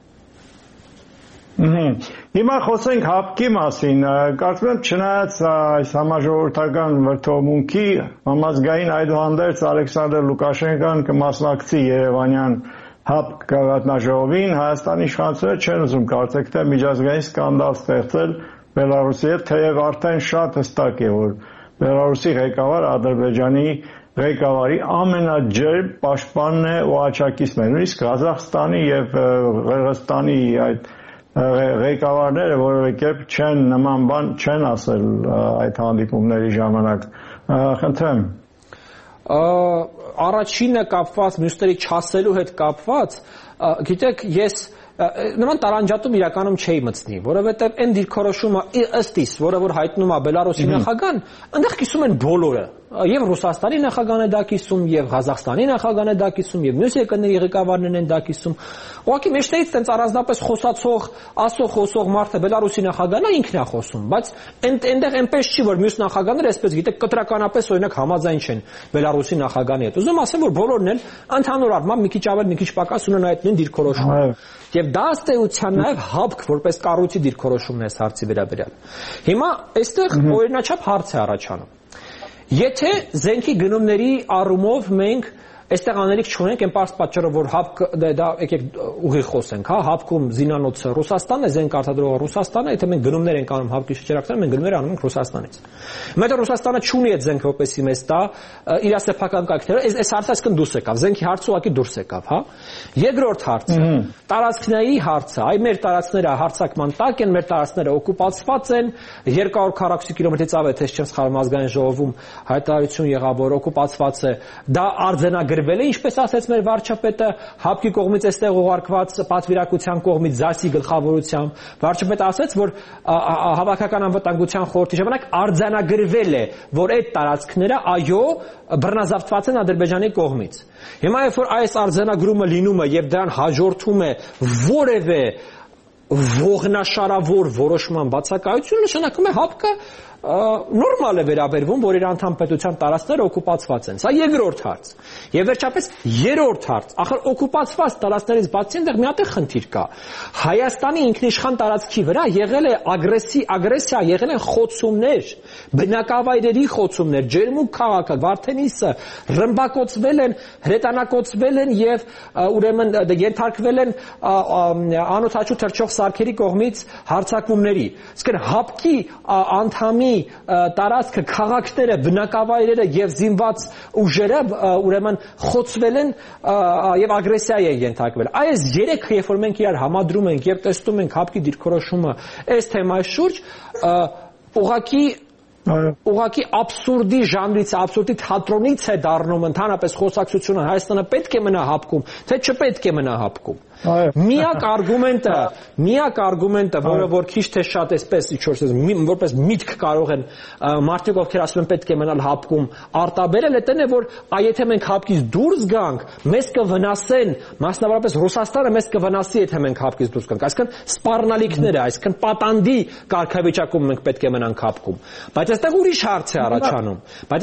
S1: Հիմա խոսենք հապկի մասին, կարծում եմ չնայած այս համաժողովրդական վրդովմունքի համազգային այդուհանդերձ Ալեքսանդր Լուկաշենկոն կմասնակցի Երևանյան հապկ գաղտնաժողովին, Հայաստանի իշխանությունները չեն ուզում կարծեք թե միջազգային սկանդալ ստեղծել Բելարուսի հետ, թեև արդեն շատ հստակ է, որ Բելարուսի ղեկավար Ադրբեջանի ղեկավարի ամենաջերմ պաշտպանն է ու աջակիցն է, նույնիսկ Ղազախստանի եւ Ղրղստանի այդ ղեկավարները որևէ կերպ չեն նման բան չեն ասել այդ հանդիպումների ժամանակ։ Խնդրեմ։
S6: Առաջինը կապված մյուսների չասելու հետ կապված, գիտեք, ես նման տարանջատում իրականում չէի մտցնի, որովհետև այն դիրքորոշումը ըստ իս, որը որ հայտնում է Բելարուսի նախագահան, այնտեղ կիսում են բոլորը, եւ Ռուսաստանի նախագահն է դա կիսում, եւ Ղազախստանի նախագահն է դա կիսում, եւ մյուս երկրների ղեկավարներն են դա կիսում։ Ուղղակի մեջտեղից տենց առանձնապես խոսացող, խոսող մարդը Բելարուսի նախագահն է, ինքն է խոսում, բայց այնտեղ այնպես չի, որ մյուս նախագահները այսպես գիտեք կտրականապես օրինակ համաձայն չեն Բելարուսի նախագահի հետ։ Ուզում ասեմ, որ բոլորն էլ ընդհանուր առմամբ մի քիչ ավել, մի քիչ պակաս ունեն այդ նույն դիրքորոշումը։ Եվ դա ըստ էության նաև հապկ որպես կառույցի դիրքորոշումն է հարցի վերաբերյալ։ Հիմա այստեղ օրինաչափ հարց է առաջանում։ Եթե զենքի գնումների առումով մենք այստեղ անելիք չունենք, այն պարզ պատճառով, որ հապկը դա եկեք ուղիղ խոսենք, հա, հապկում զինանոցը Ռուսաստանն է, զենք արտադրողը Ռուսաստանն է, եթե մենք գնումներ ենք անում հապկի շրջանակները, մենք գնումներ անում ենք Ռուսաստանից։ Մեծ Ռուսաստանը չունի այդ զենքը որպեսի մեզ տա իր սեփական կարգերը, այս հարցը այսքան դուրս եկավ, զենքի հարցը ուղղակի դուրս եկավ, հա։ Երկրորդ հարցը, տարածքների հարցը, այ մեր տարածքները հարձակման տակ են, մեր տարածքները օկուպացված են, 240 կիլոմետրից ավել, թե չեմ սխալվում, ազգային ժողովում հայտարարություն եղավ, որ օկուպացված է, դա արձանագրվել է, ինչպես ասեց մեր վարչապետը, հապկի կողմից այստեղ ուղարկված պատվիրակության կողմից ԶԱՍ-ի գլխավորությամբ, վարչապետը ասաց, որ հավաքական անվտանգության խորհրդի ժամանակ արձանագրվել է, որ այդ տարածքները այո բռնազավթված են Ադրբեջանի կողմից։ Հիմա երբ որ այս արձանագրումը լինում է եւ դրան հաջորդում է որևէ ողնաշարավոր որոշման բացակայություն, նշանակում է հապկը նորմալ է վերաբերվում, որ իր անդամ պետության տարածքները օկուպացված են։ Սա երկրորդ հարց։ Եվ վերջապես երրորդ հարց, ախր օկուպացված տարածքներից բացի այնտեղ մի հատ խնդիր կա։ Հայաստանի ինքնիշխան տարածքի վրա եղել է ագրեսիա, եղել են խոցումներ, բնակավայրերի խոցումներ, Ջերմուկ քաղաքը, Վարդենիսը ռմբակոծվել են, հրետանակոծվել են եւ ուրեմն ենթարկվել են անօթաչու թռչող սարքերի կողմից հարձակումների։ Իսկ հապկի անդամի տարածքը, քաղաքները, բնակավայրերը եւ զինված ուժերը ուրեմն խոցվել են եւ ագրեսիա են ենթարկվել։ Այս երեքը, երբ որ մենք իրար համադրում ենք եւ տեսնում ենք հապկի դիրքորոշումը այս թեմայի շուրջ, ուղղակի աբսուրդի ժանրից, աբսուրդի թատրոնից է դառնում ընդհանրապես խոսակցությունը Հայաստանը պետք է մնա հապկում, թե չպետք է մնա հապկում։ Միակ արգումենտը, որը որ քիչ թե շատ այսպես որպես միտք կարող են մարդիկ, ովքեր ասում են պետք է մնալ հապկում, արտաբերել է որ եթե մենք հապկից դուրս գանք, մեզ կվնասեն, մասնավորապես Ռուսաստանը մեզ կվնասի, եթե մենք հապկից դուրս գանք, այսինքն սպառնալիքները, այսինքն պատանդի կարգավիճակում մենք պետք է մնանք հապկում։ Բայց այստեղ ուրիշ հարց է առաջանում։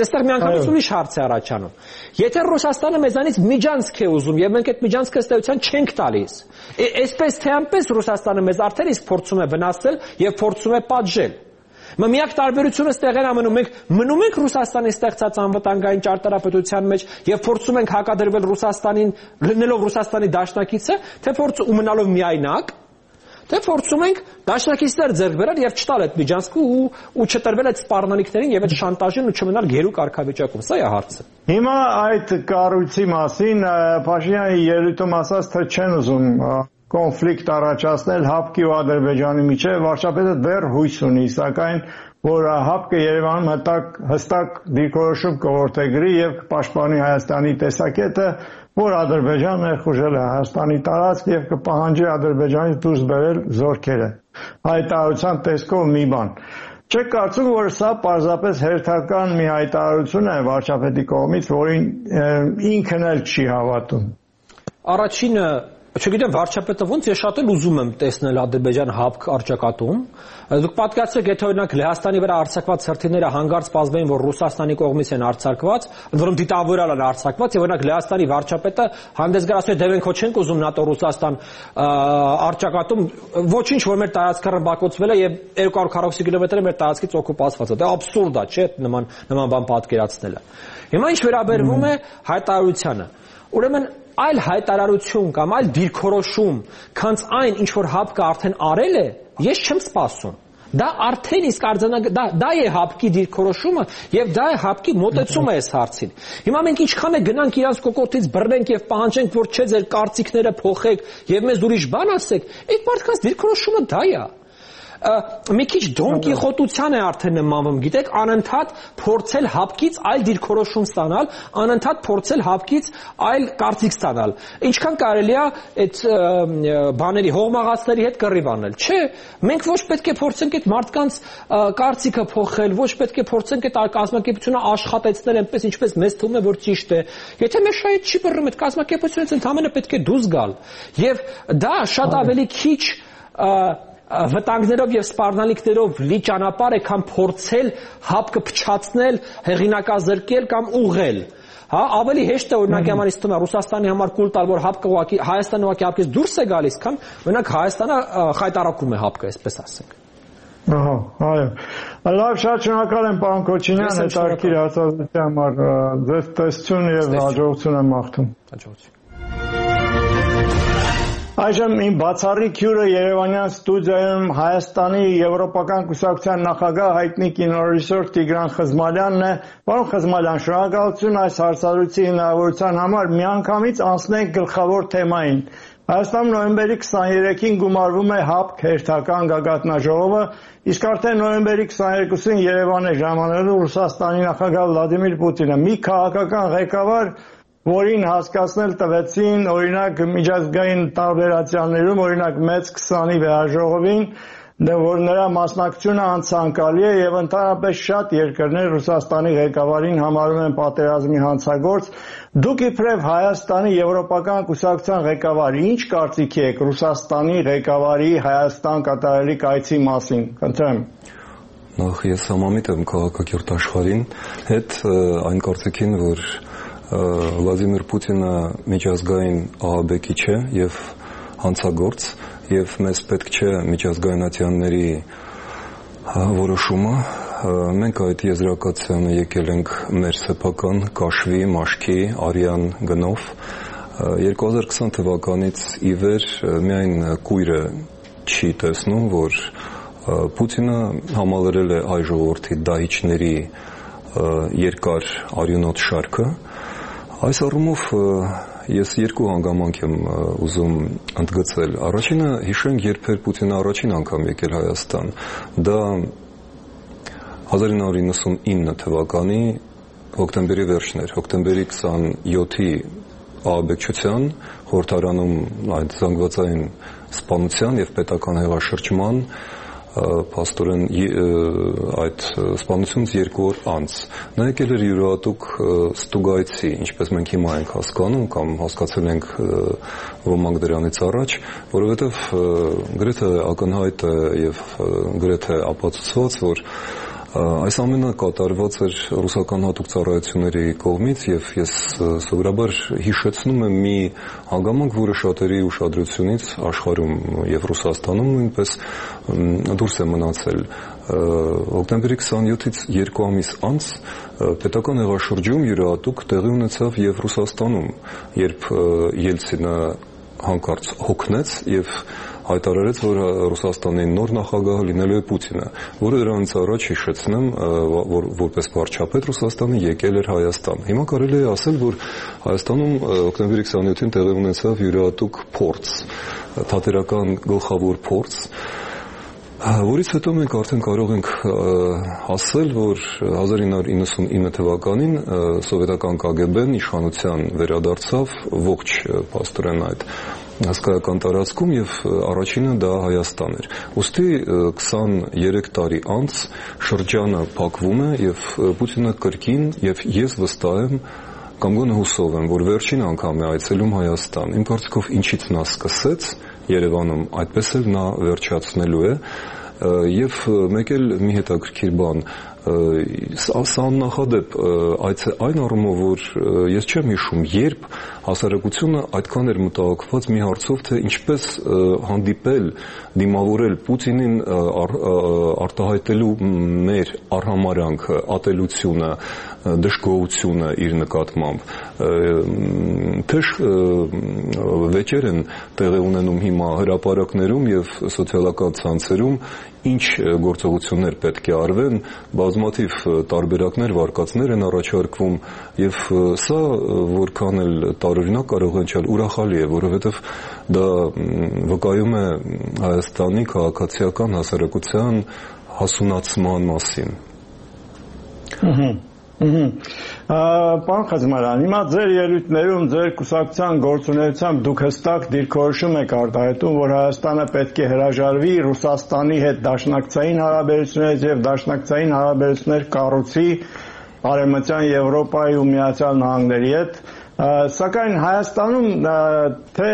S6: Եթե Ռուսաստանը մեզանից միջանցք է ուզում եւ մենք այդ միջանցքը ըստ էության չենք տալիս, այսպես թե այնպես Ռուսաստանը մեզ արդեն իսկ փորձում է վնասել եւ փորձում է պատժել։ Միակ տարբերությունը ստեղ է ամնում, մենք մնում ենք Ռուսաստանի ստեղծած անվտանգային ճարտարապետության մեջ եւ փորձում ենք հակադրվել Ռուսաստանին, լինելով Ռուսաստանի դաշնակիցը, թե ու մնալով միայնակ, թե փորձում ենք դաշնակիցներ ձեռք բերել եւ չտալ այդ միջանցքը ու չտրվել այդ սպառնալիքներին եւ այդ շանտաժին ու չմնալ գերու կարգավիճակում։ Սա է հարցը։
S1: Հիմա այդ կառույցի մասին Փաշինյանի ելույթում ասաց, թե չեն ուզում կոնֆլիկտ առաջացնել հապկի ու Ադրբեջանի միջև, վարչապետը դեռ հույս ունի, սակայն որ հապկը Երևանում հստակ դիրքորոշում կորդեգրի եւ կպաշտպանի Հայաստանի տեսակետը, որ Ադրբեջանը ներխուժել է Հայաստանի տարածք եւ կպահանջի Ադրբեջանից դուրս բերել զորքերը։ Հայտարարության տեսքով մի բան։ Չեք կարծում, որ սա պարզապես հերթական մի հայտարարություն է վարչապետի կողմից, որին ինքն էլ չի հավատում։
S6: Առաջինը Չգիտեմ վարչապետը ոնց ես շատ էլ ուզում եմ տեսնել Ադրբեջան հապկ արճակատում։ Դուք պատկերացրեք, եթե օրինակ Լեհաստանի վրա արձակված հրթիռները հանգարց պարզվեին, որ Ռուսաստանի կողմից են արձակված, ընդ որում դիտավորալ են արձակված, եւ օրինակ Լեհաստանի վարչապետը հանդես գար ասում է, դե մենք ոչ չենք ուզում ՆԱՏՕ-Ռուսաստան արճակատում, ոչինչ, որ մեր տարածքը ռմբակոծվել է եւ 240 կիլոմետրը մեր տարածքից օկուպացված է։ Դա աբսուրդ է, չէ՞, նման բան պատկերացնելը։ Հիմա ինչ վերաբերվում է հայտարարությանը, ուրեմն այլ հայտարարություն կամ այլ դիրքորոշում, քանց այն, ինչ որ հապկը արդեն արել է, ես չեմ սպասում։ Դա արդեն իսկ դա է հապկի դիրքորոշումը եւ դա է հապկի մոտեցումը այս հարցին։ Հիմա մենք ինչքան է գնանք իրանց կոկոտից բռնենք եւ պահանջենք, որ չէ ձեր կարծիքները փոխեք եւ մեզ ուրիշ բան ասեք, այդ մարդկանց դիրքորոշումը դա է։ Մի քիչ Դոն Կիխոտության է արդեն նմանվում, գիտեք, անընդհատ փորձել հապկից այլ դիրքորոշում ստանալ, անընդհատ փորձել հապկից այլ կարծիք ստանալ։ Ինչքան կարելի է այդ բաների հողմաղացների հետ կռիվ անել։ Չէ, մենք ոչ պետք է փորձենք այդ մարդկանց կարծիքը փոխել, ոչ պետք է փորձենք այդ կազմակերպությունը աշխատեցնել այնպես, ինչպես մեզ թվում է, որ ճիշտ է։ Եթե մեր շահից չի բռնում, այդ կազմակերպությունից ընդհանրապես պետք է դուրս գալ։ Եվ դա շատ ավելի քիչ վտանգներով եւ սպառնալիքներով լի ճանապարհ է, քան փորձել հապկը փչացնել, հեղինակազրկել կամ ուղղել։ Հա, ավելի հեշտ է օրինակ համարից թվում է Ռուսաստանի համար կուլ տալ, որ հապկը ուղղակի Հայաստանը ուղղակի հապկից դուրս է գալիս, քան օրինակ Հայաստանը խայտարակում է հապկը, այսպես ասենք։
S1: Ահա, այո։ Լավ, շատ շնորհակալ եմ պարոն Քոչինյան, հետաքրքիր հարցազրույցի համար։ Ձեզ տեսություն եւ հաջողություն եմ մաղթում։
S6: Հաջողություն։
S1: Այժմ իմ բացառիկ հյուրը Երևանյան ստուդիայում Հայաստանի Եվրոպական կուսակցության նախագահ հայտնի կինոռեժիսոր Տիգրան Խզմալյանն է։ Պարոն Խզմալյան, շնորհակալություն այս հարցազրույցի հնարավորության համար։ Միանգամից անցնենք գլխավոր թեմային։ Հայաստանում նոյեմբերի 23-ին գումարվում է ՀԱՊԿ հերթական գագաթնաժողովը, իսկ արդեն նոյեմբերի 22-ին Երևան է ժամանելու Ռուսաստանի նախագահ Վլադիմիր Պուտինը։ Մի քաղաքական ղեկավար, որին հասկացնել տվեցին օրինակ միջազգային տարբերացիաներում, օրինակ մեծ 20-ի վեհաժողովին, որ նրա մասնակցությունը անցանկալի է եւ ընդհանրապես շատ երկրներ Ռուսաստանի ղեկավարին համարում են պատերազմի հանցագործ։ Դուք իբրև Հայաստանի Եվրոպական կուսակցության ղեկավար, ինչ կարծիքի եք Ռուսաստանի ղեկավարի Հայաստան կատարելի կայցի մասին։ Խնդրեմ։
S7: Նախ ես համամիտ եմ քաղաքակիրթ աշխարհին հետ այն կարծիքին, որ Վլադիմիր Պուտինը միջազգային ահաբեկիչ է եւ հանցագործ եւ մեզ պետք չէ միջազգայնացիաների որոշումը։ Մենք այդ եզրակացությանը եկել ենք մեր սեփական կաշվի, մաշկի, արյան գնով։ 2020 թվականից ի վեր միայն կույրը չի տեսնում, որ Պուտինը համալրել է հայ ժողովրդի դահիճների երկար արյունոտ շարքը։ Այս առումով ես երկու հանգամանք եմ ուզում ընդգծել։ Առաջինը, հիշենք, երբ էր Պուտինը առաջին անգամ եկել Հայաստան։ Դա 1999 թվականի հոկտեմբերի վերջն էր, հոկտեմբերի 27-ի ահաբեկչության խորհրդարանում այդ զանգվածային սպանության եւ պետական հեղաշրջման փաստորեն այդ սպանությունից 2 օր անց նա եկել էր յուրահատուկ ստուգայցի, ինչպես մենք հիմա ենք հասկանում կամ հասկացել ենք ոմանք դրանից առաջ, որովհետև գրեթե ակնհայտ է եւ գրեթե ապացուցված, որ այս ամենը կատարված էր ռուսական հատուկ ծառայությունների կողմից եւ ես սովորաբար հիշեցնում եմ մի հանգամանք, որը շատերի ուշադրությունից աշխարհում եւ Ռուսաստանում նույնպես դուրս է մնացել։ Հոկտեմբերի 27-ից 2 ամիս անց պետական հեղաշրջում յուրահատուկ տեղի ունեցավ եւ Ռուսաստանում, երբ Ելցինը հանկարծ հոգնեց եւ հայտարարեց, որ Ռուսաստանի նոր նախագահը լինելու է Պուտինը, որը դրանից առաջ հիշեցնեմ, որպես վարչապետ Ռուսաստանը եկել էր Հայաստան։ Հիմա կարելի է ասել, որ Հայաստանում հոկտեմբերի 27-ին տեղի ունեցավ յուրահատուկ փորձ, թատերական գլխավոր փորձ, որից հետո մենք արդեն կարող ենք ասել, որ 1999 թվականին սովետական ԿԳԲ-ն իշխանության վերադարձավ ողջ փաստորեն այդ հսկայական տարածքում եւ առաջինը դա Հայաստան էր։ Ոստի 23 տարի անց շրջանը փակվում է եւ Պուտինը կրկին եւ ես վստահ եմ կամ գոնե հուսով եմ, որ վերջին անգամ է այցելում Հայաստան։ Իմ կարծիքով ինչից նա սկսեց Երևանում, այդպես էլ նա վերջացնելու է եւ մեկ էլ մի հետաքրքիր բան սա աննախադեպ այն առումով, որ ես չեմ հիշում, երբ հասարակությունը այդքան էր մտահոգված մի հարցով, թե ինչպես հանդիպել, դիմավորել Պուտինին արտահայտելու մեր արհամարհանքը, ատելությունը, դժգոհությունը իր նկատմամբ։ Թեժ վեճեր են տեղի ունենում հիմա հրապարակներում եւ սոցիալական ցանցերում, ինչ գործողություններ պետք է արվեն, բազմաթիվ տարբերակներ, վարկածներ են առաջարկվում եւ սա որքան էլ տարօրինակ կարող է չալ ուրախալի է, որովհետեւ դա վկայում է Հայաստանի քաղաքացիական հասարակության հասունացման մասին։
S1: Պարոն Խզմալյան, հիմա ձեր ելույթներում, ձեր կուսակցության գործունեությամբ դուք հստակ դիրքորոշում եք արտահայտում, որ Հայաստանը պետք է հրաժարվի Ռուսաստանի հետ դաշնակցային հարաբերություններից եւ դաշնակցային հարաբերություններ կառուցի Արևմտյան Եվրոպայի ու Միացյալ Նահանգների հետ, սակայն Հայաստանում թե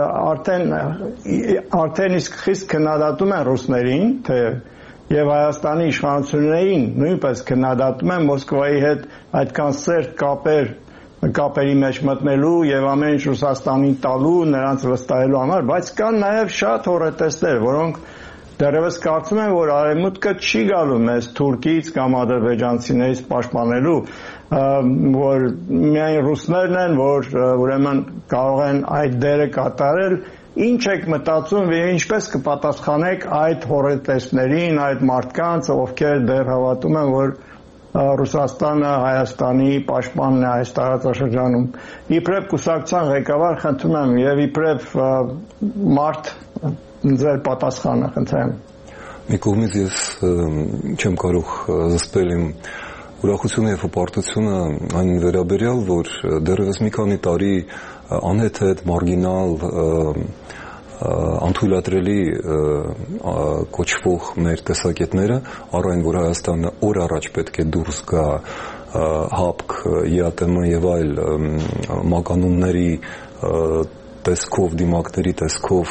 S1: արդեն իսկ խիստ քննադատում են ռուսներին, թե եւ Հայաստանի իշխանություններին նույնպես քննադատում են Մոսկվայի հետ այդքան սերտ կապերի մեջ մտնելու եւ ամեն ինչ Ռուսաստանին տալու, նրանց վստահելու համար, բայց կան նաեւ շատ հոռետեսներ, որոնք դեռևս կարծում եմ, որ արևմուտքը չի գալու մեզ թուրքից կամ ադրբեջանցիներից պաշտպանելու, որ միայն ռուսներն են, որ ուրեմն կարող են այդ դերը կատարել։ Ինչ եք մտածում եւ ինչպես կպատասխանեք այդ հորետեսներին, այդ մարդկանց, ովքեր դեռ հավատում են, որ Ռուսաստանը Հայաստանի պաշտպանն է այս տարածաշրջանում։ Իբրև կուսակցության ղեկավար խնդրում եմ եւ իբրև մարդ ձեր պատասխանը խնդրեմ։
S7: Մի կողմից ես չեմ կարող զսպել իմ ուրախությունը եւ հպարտությունը այն վերաբերյալ, որ դեռևս մի քանի տարի անհեթեթ, մարգինալ, անթույլատրելի կոչվող մեր տեսակետները, առ այն, որ Հայաստանը օր առաջ պետք է դուրս գա ՀԱՊԿ, ԵԱՏՄ եւ այլ մականունների տեսքով, դիմակների տեսքով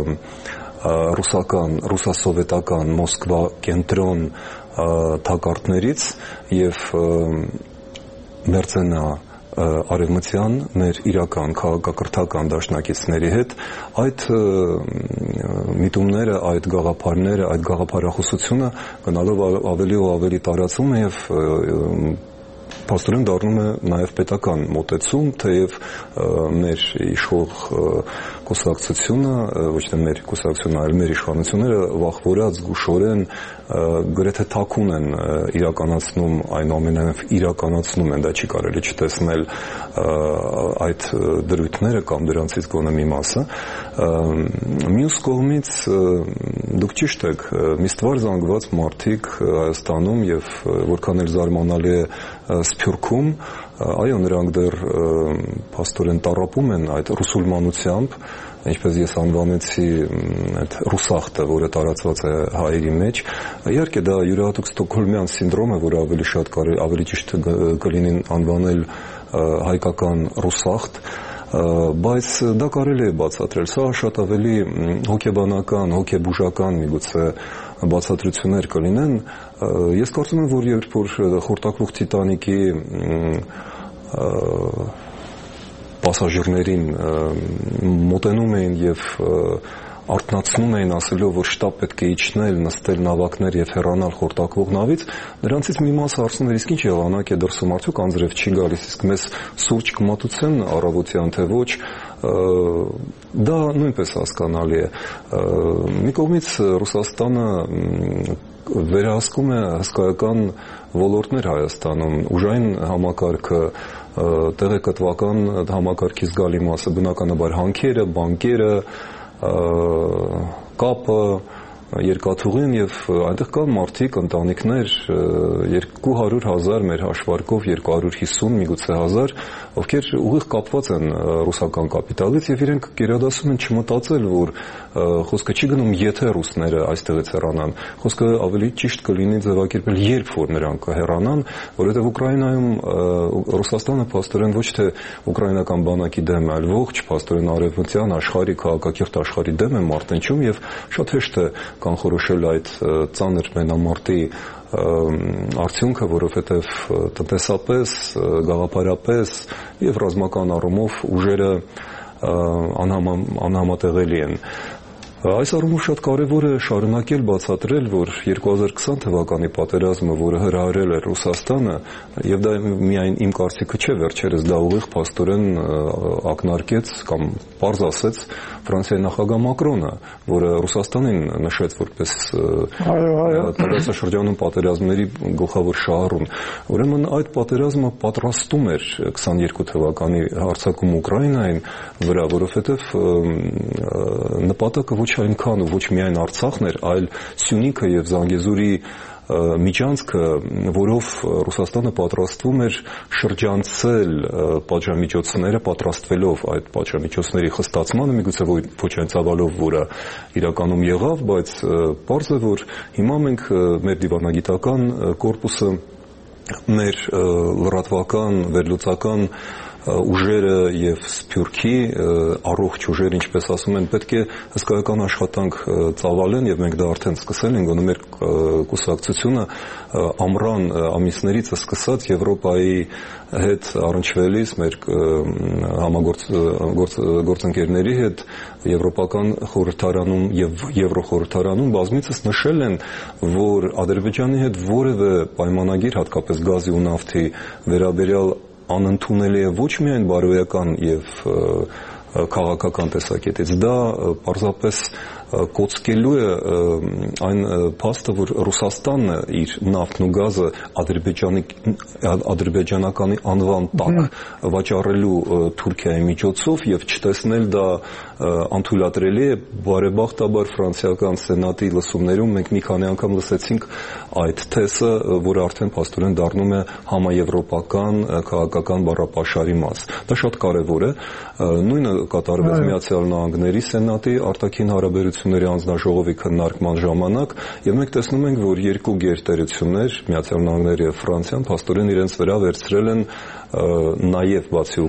S7: ռուսասովետական Մոսկվա կենտրոն թակարդներից եւ մերձենա արևմտյան մեր իրական քաղաքակրթական դաշնակիցների հետ այդ միտումները, այդ գաղափարները, այդ գաղափարախոսությունը գնալով ավելի ու ավելի տարածվում է եւ փաստորեն դառնում է նաև պետական մոտեցում, թեև մեր իշխող կուսակցությունը, ոչ թե մեր կուսակցությունը, այլ մեր իշխանությունները վախվորած զգուշորեն գրեթե թաքուն են իրականացնում, այնուամենայնիվ իրականացնում են, դա չի կարելի չտեսնել այդ դրույթները կամ դրանցից գոնե մի մասը։ Մյուս կողմից դուք ճիշտ եք, միստվար զանգված մարդիկ Հայաստանում եւ որքան էլ զարմանալի է Սփյուռքում, այո, նրանք դեռ փաստորեն տառապում են այդ ռուսուլմանությամբ, ինչպես ես անվանեցի այդ ռուսախտը, որը տարածված է հայերի մեջ։ Իհարկե դա յուրահատուկ ստոկհոլմյան սինդրոմ է, որը ավելի ճիշտ կլինի անվանել հայկական ռուսախտ, բայց դա կարելի է բացատրել։ Սա շատ ավելի հոգեբանական, հոգեբուժական միգուցե բացատրություններ կլինեն։ Ես կարծում եմ, որ երբ որ խորտակվող Տիտանիկի պասաժիրներին մոտենում էին եւ արթնացնում էին ասելով, որ շտապ պետք է իջնել, նստել նավակներ եւ հեռանալ խորտակվող նավից, նրանցից մի մասը հարցնում էր, իսկ ինչ եղանակ է դրսում, արդյոք անձրև չի գալիս, իսկ մեզ սուրճ կմատուցեն առավոտյան թե ոչ, դա նույնպես հասկանալի է։ Մի կողմից Ռուսաստանը վերահսկում է հսկայական ոլորտներ Հայաստանում, ուժային համակարգը, տեղեկատվական համակարգի զգալի մասը, բնականաբար հանքերը, բանկերը, կապը, երկաթուղին եւ այնտեղ կան մարդիկ, ընտանիքներ 200,000 մեր հաշվարկով 250 միգուցե 1000, ովքեր ուղիղ կապված են ռուսական կապիտալից եւ իրենք գերադասում են չմտածել, որ խոսքը չի գնում եթե ռուսները այստեղից հեռանան, խոսքը ավելի ճիշտ կլինի ձևակերպել երբ որ նրանք կհեռանան, որովհետեւ Ուկրաինայում Ռուսաստանը փաստորեն ոչ թե ուկրաինական բանակի դեմ է, այլ ողջ փաստորեն արևմտյան աշխարհի քաղաքակիրթ աշխարհի դեմ է մարտնչում եւ շատ հեշտ է կանխորոշել այդ ծանր մենամարտի արդյունքը, որովհետև տնտեսապես, գաղափարապես եւ ռազմական առումով ուժերը անհամատեղելի են։ Այս առումով շատ կարևոր է շարունակել բացատրել, որ 2020 թվականի պատերազմը, որը հրահրել էր Ռուսաստանը, եւ դա միայն իմ կարծիքը չէ, վերջերս դա ուղիղ փաստորեն ակնարկեց կամ պարզ ասեց Ֆրանսիայի նախագահ Մակրոնը, որը Ռուսաստանին նշեց որպես տարածաշրջանում պատերազմների գլխավոր շահառուն։ Ուրեմն այդ պատերազմը պատրաստում էր 22 թվականի հարձակում Ուկրաինային վրա, որովհետեւ նպատակը ոչ այնքան ու ոչ միայն Արցախն էր, այլ Սյունիքը եւ Զանգեզուրի միջանցքը, որով Ռուսաստանը պատրաստվում էր շրջանցել պատժամիջոցները, պատրաստվելով այդ պատժամիջոցների խստացմանը, միգուցե ոչ այն ծավալով, որը իրականում եղավ, բայց պարզ է, որ հիմա մենք մեր դիվանագիտական կորպուսը, մեր լրատվական, վերլուծական ուժերը եւ Սփյուռքի առողջ ուժերը, ինչպես ասում են, պետք է հսկայական աշխատանք ծավալեն եւ մենք դա արդեն սկսել ենք, գոնե մեր կուսակցությունը ամռան ամիսներից սկսած Եվրոպայի հետ առնչվելիս մեր գործընկերների հետ Եվրոպական խորհրդարանում եւ Եվրոխորհրդարանում բազմիցս նշել են, որ Ադրբեջանի հետ որևէ պայմանագիր, հատկապես գազի ու նավթի վերաբերյալ անընդունելի է ոչ միայն բարոյական եւ քաղաքական տեսակետից, դա պարզապես կոծկելու է այն փաստը, որ Ռուսաստանը իր նավթն ու գազը ադրբեջանականի անվան տակ վաճառելու Թուրքիայի միջոցով եւ չտեսնել դա անթույլատրելի է, բարեբախտաբար ֆրանսիական սենատի լսումներում մենք մի քանի անգամ լսեցինք այդ թեսը, որը արդեն փաստորեն դառնում է համաեվրոպական քաղաքական բառապաշարի մաս։ Դա շատ կարեւոր է։ Նույնը կատարվեց Միացյալ Նահանգների սենատի արտաքին հարաբերությունների անձնաժողովի քննարկման ժամանակ, եւ մենք տեսնում ենք, որ երկու գերտերություններ, Միացյալ Նահանգները եւ Ֆրանսիան, փաստորեն իրենց վրա վերցրել են նաև բացի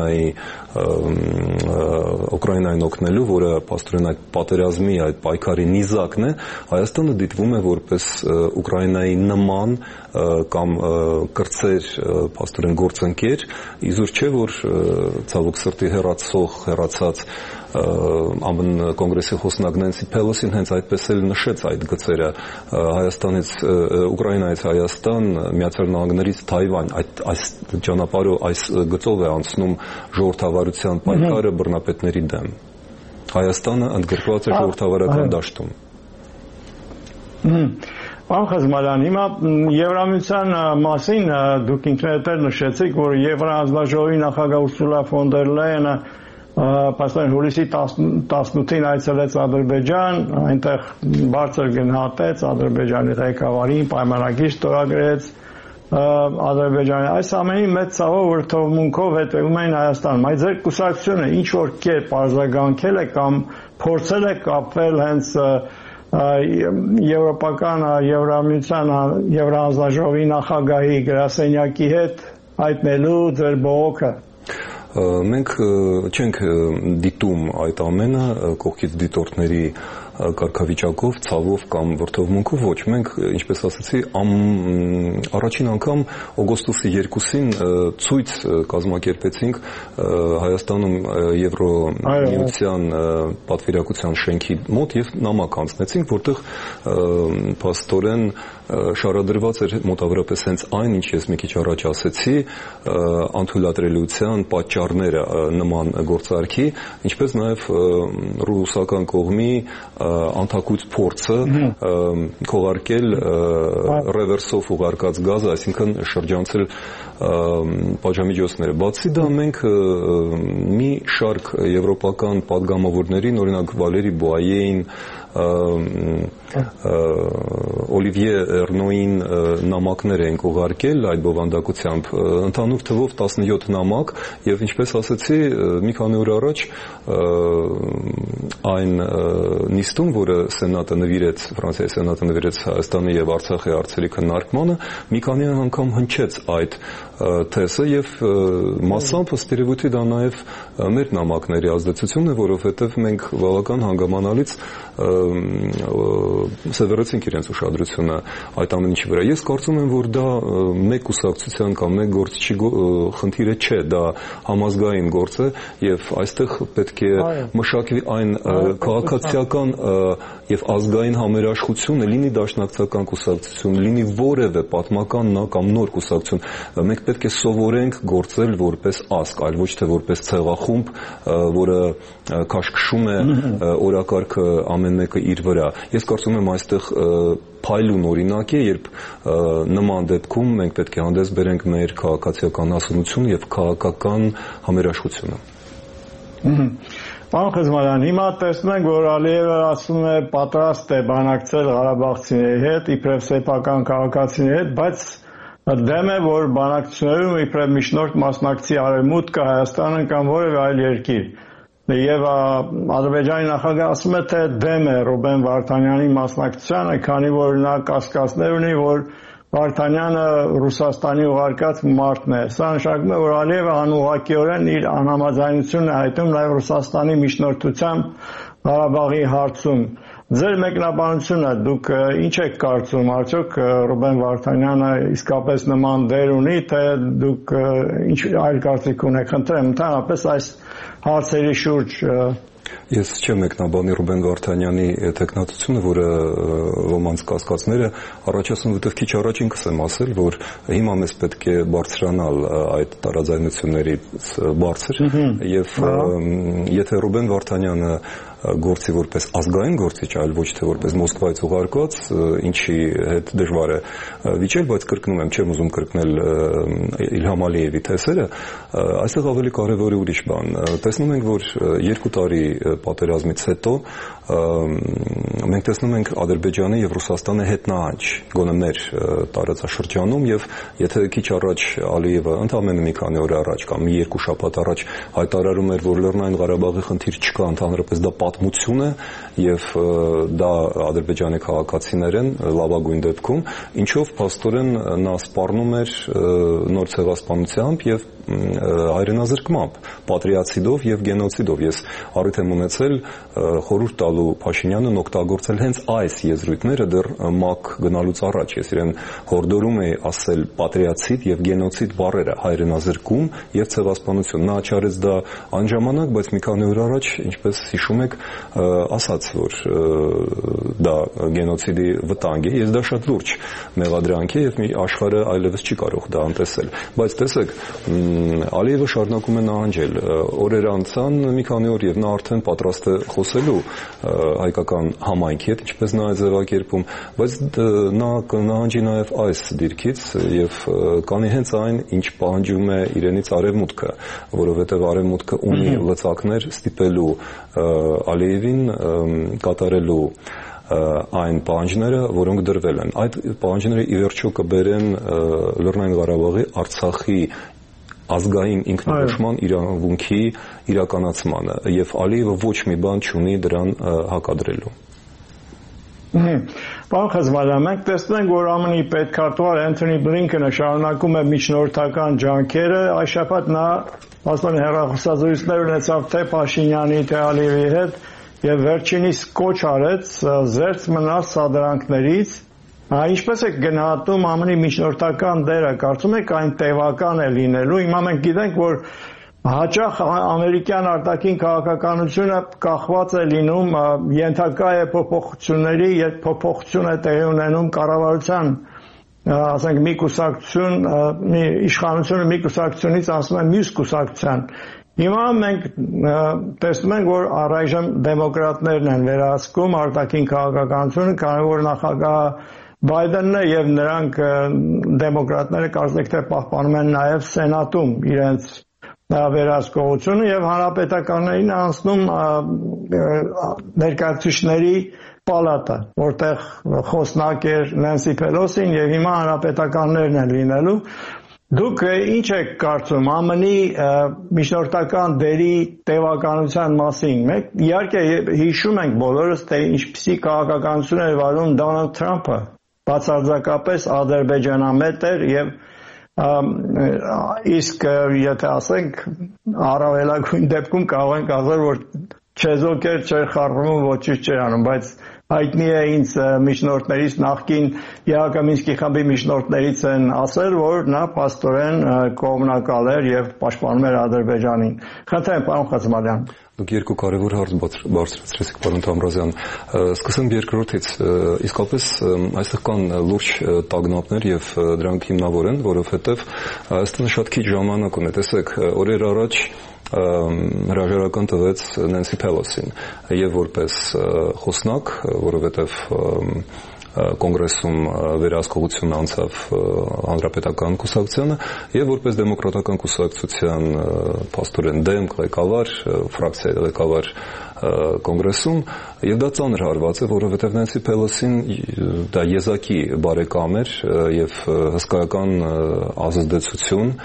S7: Ուկրաինային օգնելու, որը փաստորեն այդ պատերազմի, այդ պայքարի նիզակն է, Հայաստանը դիտվում է որպես Ուկրաինայի նման կամ կրտսեր փաստորեն գործընկեր, իզուր չէ, որ ցավոք սրտի հեռացած ԱՄՆ կոնգրեսի խոսնակ Նենսի Փելոսին հենց այդպես էլ նշեց այդ գծերը Հայաստանից Ուկրաինայից Հայաստան, Միացյալ Նահանգներից Թայվան, այս ճանապարհով այս գծով է անցնում ժողովրդավարության պայքարը բռնապետների դեմ։ Հայաստանը ընդգրկված է ժողովրդավարական դաշտում։
S1: Պարոն Խզմալյան, հիմա Եվրամիության մասին դուք ինքներդ էլ նշեցիք, որ Եվրահանձնաժողովի նախագահ Ուրսուլա ֆոն դեր Լայենը Պաստորեն հուլիսի 18-ին այցելեց Ադրբեջան, այնտեղ բարձր գնահատեց Ադրբեջանի ղեկավարին, պայմանագիր ստորագրեց Ադրբեջանի։ Այս ամենի մեծ ցավով որ թողունքով հետևում են Հայաստանում։ Այդ ձեր կուսակցությունը ինչ որ կերպ արձագանքել է կամ փորձել է կապվել հենց Եվրոպական Եվրամիության Եվրահանձնաժողովի նախագահի գրասենյակի հետ հայտնելու ձեր բողոքը։
S7: Մենք չենք դիտում այդ ամենը կողքից դիտորդների կարգավիճակով, ցավով կամ վրդովմունքով, ոչ, մենք, ինչպես ասացի, առաջին անգամ օգոստոսի 2-ին ցույց կազմակերպեցինք Հայաստանում Եվրոմիության պատվիրակության շենքի մոտ եւ նամակ անցնեցինք, որտեղ փաստորեն շարադրված էր մոտավորապես հենց այն, ինչ ես մի քիչ առաջ ասեցի, անթույլատրելիության պատճառները նման գործարքի, ինչպես նաև ռուսական կողմի անթակույց փորձը քողարկել ռևերսով ուղարկած գազը, այսինքն շրջանցել պատժամիջոցները։ Բացի դա մենք մի շարք եվրոպական падգամավորներին, օրինակ Վալերի Բոայեին, Օլիվիե Էրնոին նամակներ են ուղարկել այդ բովանդակությամբ, ընդհանուր թվով 17 նամակ, եւ ինչպես ասացի, մի քանի օր առաջ այն նիստում, որը սենատը նվիրեց, Ֆրանսիայի սենատը նվիրեց Հայաստանի եւ Արցախի հարցերի քննարկմանը, մի քանի անգամ հնչեց այդ թեսը եւ մասամբ ըստ երևույթի դա նաեւ մեր նամակների ազդեցությունն է, որովհետեւ մենք բավական հանգամանալից սևեռեցինք իրենց ուշադրությունը այդ ամենի վրա։ Ես կարծում եմ, որ դա մեկ կուսակցության կամ մեկ գործչի խնդիրը չէ, դա համազգային գործ է եւ այստեղ պետք է մշակվի այն քաղաքացիական եւ ազգային համերաշխությունը, լինի դաշնակցական կուսակցություն, լինի որևէ պատմական կամ նոր կուսակցություն, մենք պետք է սովորենք գործել որպես ազգ, այլ ոչ թե որպես ցեղախումբ, որը քաշքշում է օրակարգը ամեն մեկը իր վրա։ Ես կարծում եմ այստեղ փայլուն օրինակ է, երբ նման դեպքում մենք պետք է հանդես բերենք մեր քաղաքացիական հասունությունը եւ քաղաքական համերաշխությունը։
S1: Պարոն Խզմալյան, հիմա տեսնում ենք, որ Ալիևը ասում է պատրաստ է բանակցել ղարաբաղցիների հետ, իբրև սեփական քաղաքացիների հետ, բայց դեմ է, որ բանակցություններում իբրև միջնորդ մասնակցի Արևմուտքը, Հայաստանը կամ որևէ այլ երկիր։ Եվ Ադրբեջանի նախագահը ասում է, թե դեմ է Ռուբեն Վարդանյանի մասնակցությանը, քանի որ նա կասկածներ ունի, որ Վարդանյանը Ռուսաստանի ուղարկած մարդն է։ Սա նշանակում է, որ Ալիևը անուղղակիորեն իր անհամաձայնությունն է հայտնում նաև Ռուսաստանի միջնորդությամբ Ղարաբաղի հարցում։ Ձեր մեկնաբանությունը դուք ինչ եք կարծում, արդյոք Ռուբեն Վարդանյանը իսկապես նման դեր ունի, թե դուք ինչ այլ կարծիք ունեք, խնդրեմ, ընդհանրապես այս հարցերի շուրջ
S7: Ես չեմ մեկնաբանի Ռուբեն Վարդանյանի տեխնատությունը, որը ոմանց կասկածները առաջացնում, որտեղ քիչ առաջ ինքս եմ ասել, որ հիմա մեզ պետք է բարձրանալ այդ տարաձայնություններից բարձր եւ եթե Ռուբեն Վարդանյանը գործի որպես ազգային գործիչ, այլ ոչ թե որպես Մոսկվայից ուղարկված, ինչի հետ դժվար է վիճել, բայց կրկնում եմ, չեմ ուզում կրկնել Իլհամ Ալիևի թեսերը, այստեղ ավելի կարևոր է ուրիշ բան։ Տեսնում ենք, որ 2 տարի պատերազմից հետո մենք տեսնում ենք Ադրբեջանի եւ Ռուսաստանի հետնահանջ, գոնե մեր տարածաշրջանում, եւ եթե քիչ առաջ Ալիևը ընդամենը մի քանի օր առաջ կամ 2 շաբաթ առաջ հայտարարում էր, որ Լեռնային Ղարաբաղի խնդիր չկա, ընդհանրապես դա պատմություն է եւ դա Ադրբեջանի քաղաքացիներ են լավագույն դեպքում, ինչով փաստորեն նա սպառնում էր նոր ցեղասպանությամբ եւ հայրենազրկմամբ, պատրիացիդով եւ գենոցիդով։ Ես առիթ եմ ունեցել խորհուրդ տալու Փաշինյանին օգտագործել հենց այս եզրույթները դեռ ՄԱԿ գնալուց առաջ։ Ես իրեն հորդորում էի ասել պատրիացիդ եւ գենոցիդ բառերը, հայրենազրկում եւ ցեղասպանություն։ Նա չարեց դա այն ժամանակ, բայց մի քանի օր առաջ, ինչպես հիշում եք, ասաց, որ դա գենոցիդի վտանգ է։ Ես դա շատ լուրջ մեղադրանք է եւ աշխարհը այլևս չի կարող դա անտեսել։ Բայց տեսեք, Ալիևը շարունակում է նահանջել։ Օրեր անցան, մի քանի օր եւ նա արդեն պատրաստ է խոսելու հայկական համայնքի հետ, ինչպես նա է ձևակերպում, բայց նա կնահանջի նաեւ այս դիրքից եւ կանի հենց այն, ինչ պահանջում է իրենից Արևմուտքը, որովհետեւ Արևմուտքը ունի լծակներ ստիպելու Ալիևին կատարելու այն պահանջները, որոնք դրվել են։ Այդ պահանջները ի վերջո կբերեն Լեռնային Ղարաբաղի, Արցախի ազգային ինքնորոշման իրավունքի իրականացմանը եւ Ալիևը ոչ մի բան չունի դրան հակադրելու։
S1: Պարոն Խզմալյան, մենք տեսնում ենք, որ ԱՄՆ-ի պետքարտուղար Անթոնի Բլինքենը շարունակում է միջնորդական ջանքերը։ Այս շաբաթ նա ասում հեռախոսազրույցներ ունեցավ թե Փաշինյանի, թե Ալիևի հետ եւ վերջինիս կոչ արեց զերծ մնալ սադրանքներից։ Ինչպես է գնահատում ԱՄՆ-ի միջնորդական դերը, կարծում եք այն տևական է լինելու։ Հիմա մենք գիտենք, որ հաճախ ամերիկյան արտաքին քաղաքականությունը կախված է լինում, ենթակա է փոփոխությունների, երբ փոփոխություն է տեղի ունենում կառավարության, ասենք մի կուսակցություն, մի իշխանությունը մի կուսակցությունից անցնում է մյուս կուսակցության։ Հիմա մենք տեսնում ենք, որ առայժմ դեմոկրատներն են վերահսկում արտաքին քաղաքականությունը, քանի որ նախագահ Բայդենն է եւ նրանք դեմոկրատները կարծեք թե պահպանում են նաեւ սենատում իրենց վերահսկողությունը եւ հանրապետականներին անցնում ներկայացուցիչների պալատը, որտեղ խոսնակ էր Նենսի Փելոսին եւ հիմա հանրապետականներն են լինելու։ Դուք ինչ եք կարծում ԱՄՆ-ի միջնորդական դերի տևականության մասին։ Մենք իհարկե հիշում ենք բոլորս, թե ինչպիսի քաղաքականություն էր վարում Դոնալդ Թրամփը, բացարձակապես ադրբեջանամետ էր եւ իսկ եթե ասենք առավելագույն դեպքում կարող ենք ասել, որ չեզոք էր, չէր խառնում, ոչինչ չէր անում, բայց հայտնի է ինձ միջնորդներից նախկին Յակոմինսկի խմբի միջնորդներից են ասել, որ նա փաստորեն կողմնակալ էր եւ պաշտպանում էր Ադրբեջանին։ Խնդրեմ, պարոն Խաչատրյան։
S7: Դուք երկու կարևոր հարց բարձրացրեցիք, պարոն Թամրազյան։ Սկսեմ երկրորդից։ Իսկապես այստեղ կան լուրջ տագնապներ եւ դրանք հիմնավոր են, որովհետեւ Հայաստանը շատ քիչ ժամանակ ունի։ Տեսեք, օրեր առաջ հրաժարական տվեց Նենսի Փելոսին եւ որպես խոսնակ, որովհետեւ կոնգրեսում վերահսկողություն անցավ հանրապետական կուսակցությանը եւ որպես դեմոկրատական կուսակցության փաստորեն դեմ ղեկավար, ֆրակցիայի ղեկավար կոնգրեսում եւ դա ծանր հարված է, որովհետեւ Նենսի Փելոսին դա եզակի բարեկամ էր եւ հսկայական ազդեցություն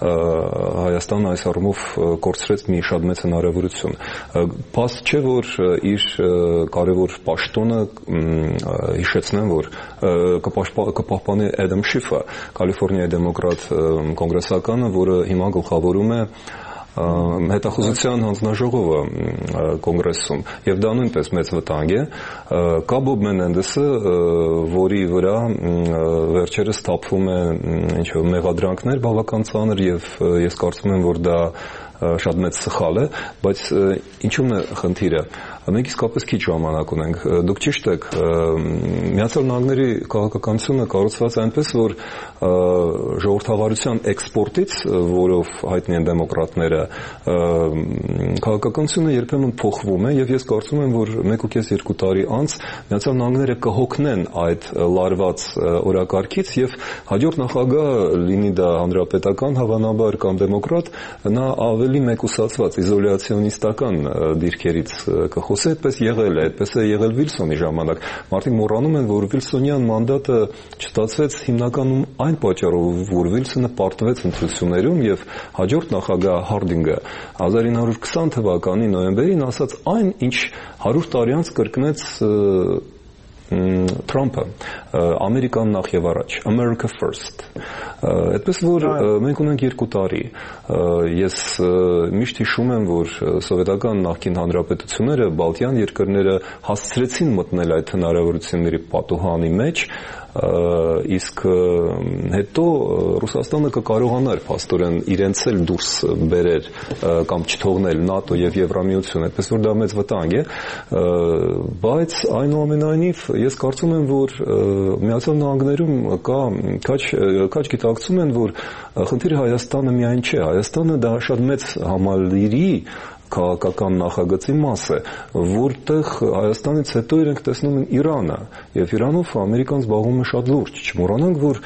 S7: Հայաստանը այս առումով կորցրեց մի շատ մեծ հնարավորություն։ Փաստ չէ, որ իր կարևոր պաշտոնը հիշեցնեմ, որ կպահպանի Էդամ Շիֆը, Կալիֆոռնիայի դեմոկրատ կոնգրեսականը, որը հիմա գլխավորում է հետախուզության հանձնաժողովը կոնգրեսում, եւ դա նույնպես մեծ վտանգ է։ Կա Բոբ Մենենդեսը, որի վրա վերջերս թափվում է ինչ-որ մեղադրանքներ բավական ծանր, եւ ես կարծում եմ, որ դա շատ մեծ սխալ է, բայց ինչու՞մն է խնդիրը։ Մենք իսկապես քիչ ժամանակ ունենք։ Դուք ճիշտ եք, Միացյալ Նահանգների քաղաքականությունը կառուցված այնպես, որ ժողովրդավարության էքսպորտից, որով հայտնի են դեմոկրատները, քաղաքականությունը երբեմն փոխվում է, եւ ես կարծում եմ, որ 1.5-2 տարի անց Միացյալ Նահանգները կհոգնեն այդ լարված օրակարգից, եւ հաջորդ նախագահը, լինի դա հանրապետական հավանաբար կամ դեմոկրատ, նա ավելի մեկուսացված իզոլյացիոնիստական դիրքերից կխոսի, այդպես եղել է, այդպես է եղել Վիլսոնի ժամանակ։ Մարդիկ մոռանում են, որ Վիլսոնյան մանդատը չստացվեց հիմնականում այն պատճառով, որ Վիլսոնը պարտվեց ընտրություններում, եւ հաջորդ նախագահ Հարդինգը 1920 թվականի նոյեմբերին ասաց այն, ինչ 100 տարի անց կրկնեց Թրամփը, Ամերիկան նախ եւ առաջ, America first։ Այդպես որ մենք ունենք 2 տարի։ Ես միշտ հիշում եմ, որ սովետական նախկին հանրապետությունները, Բալթյան երկրները հասցրեցին մտնել այդ հնարավորությունների պատուհանի մեջ, իսկ հետո Ռուսաստանը կկարողանար փաստորեն իրենց էլ դուրս բերել կամ չթողնել ՆԱՏՕ եւ Եվրամիություն, այդպես որ դա մեծ վտանգ է, բայց այնուամենայնիվ ես կարծում եմ, որ Միացյալ Նահանգներում կա քաջ գիտակցում են, որ խնդիրը Հայաստանը միայն չէ, Հայաստանը դա շատ մեծ համալիրի քաղաքական նախագծի մաս է, որտեղ Հայաստանից հետո իրենք տեսնում են Իրանը, եւ Իրանով Ամերիկան զբաղվում է շատ լուրջ։ Չմոռանանք, որ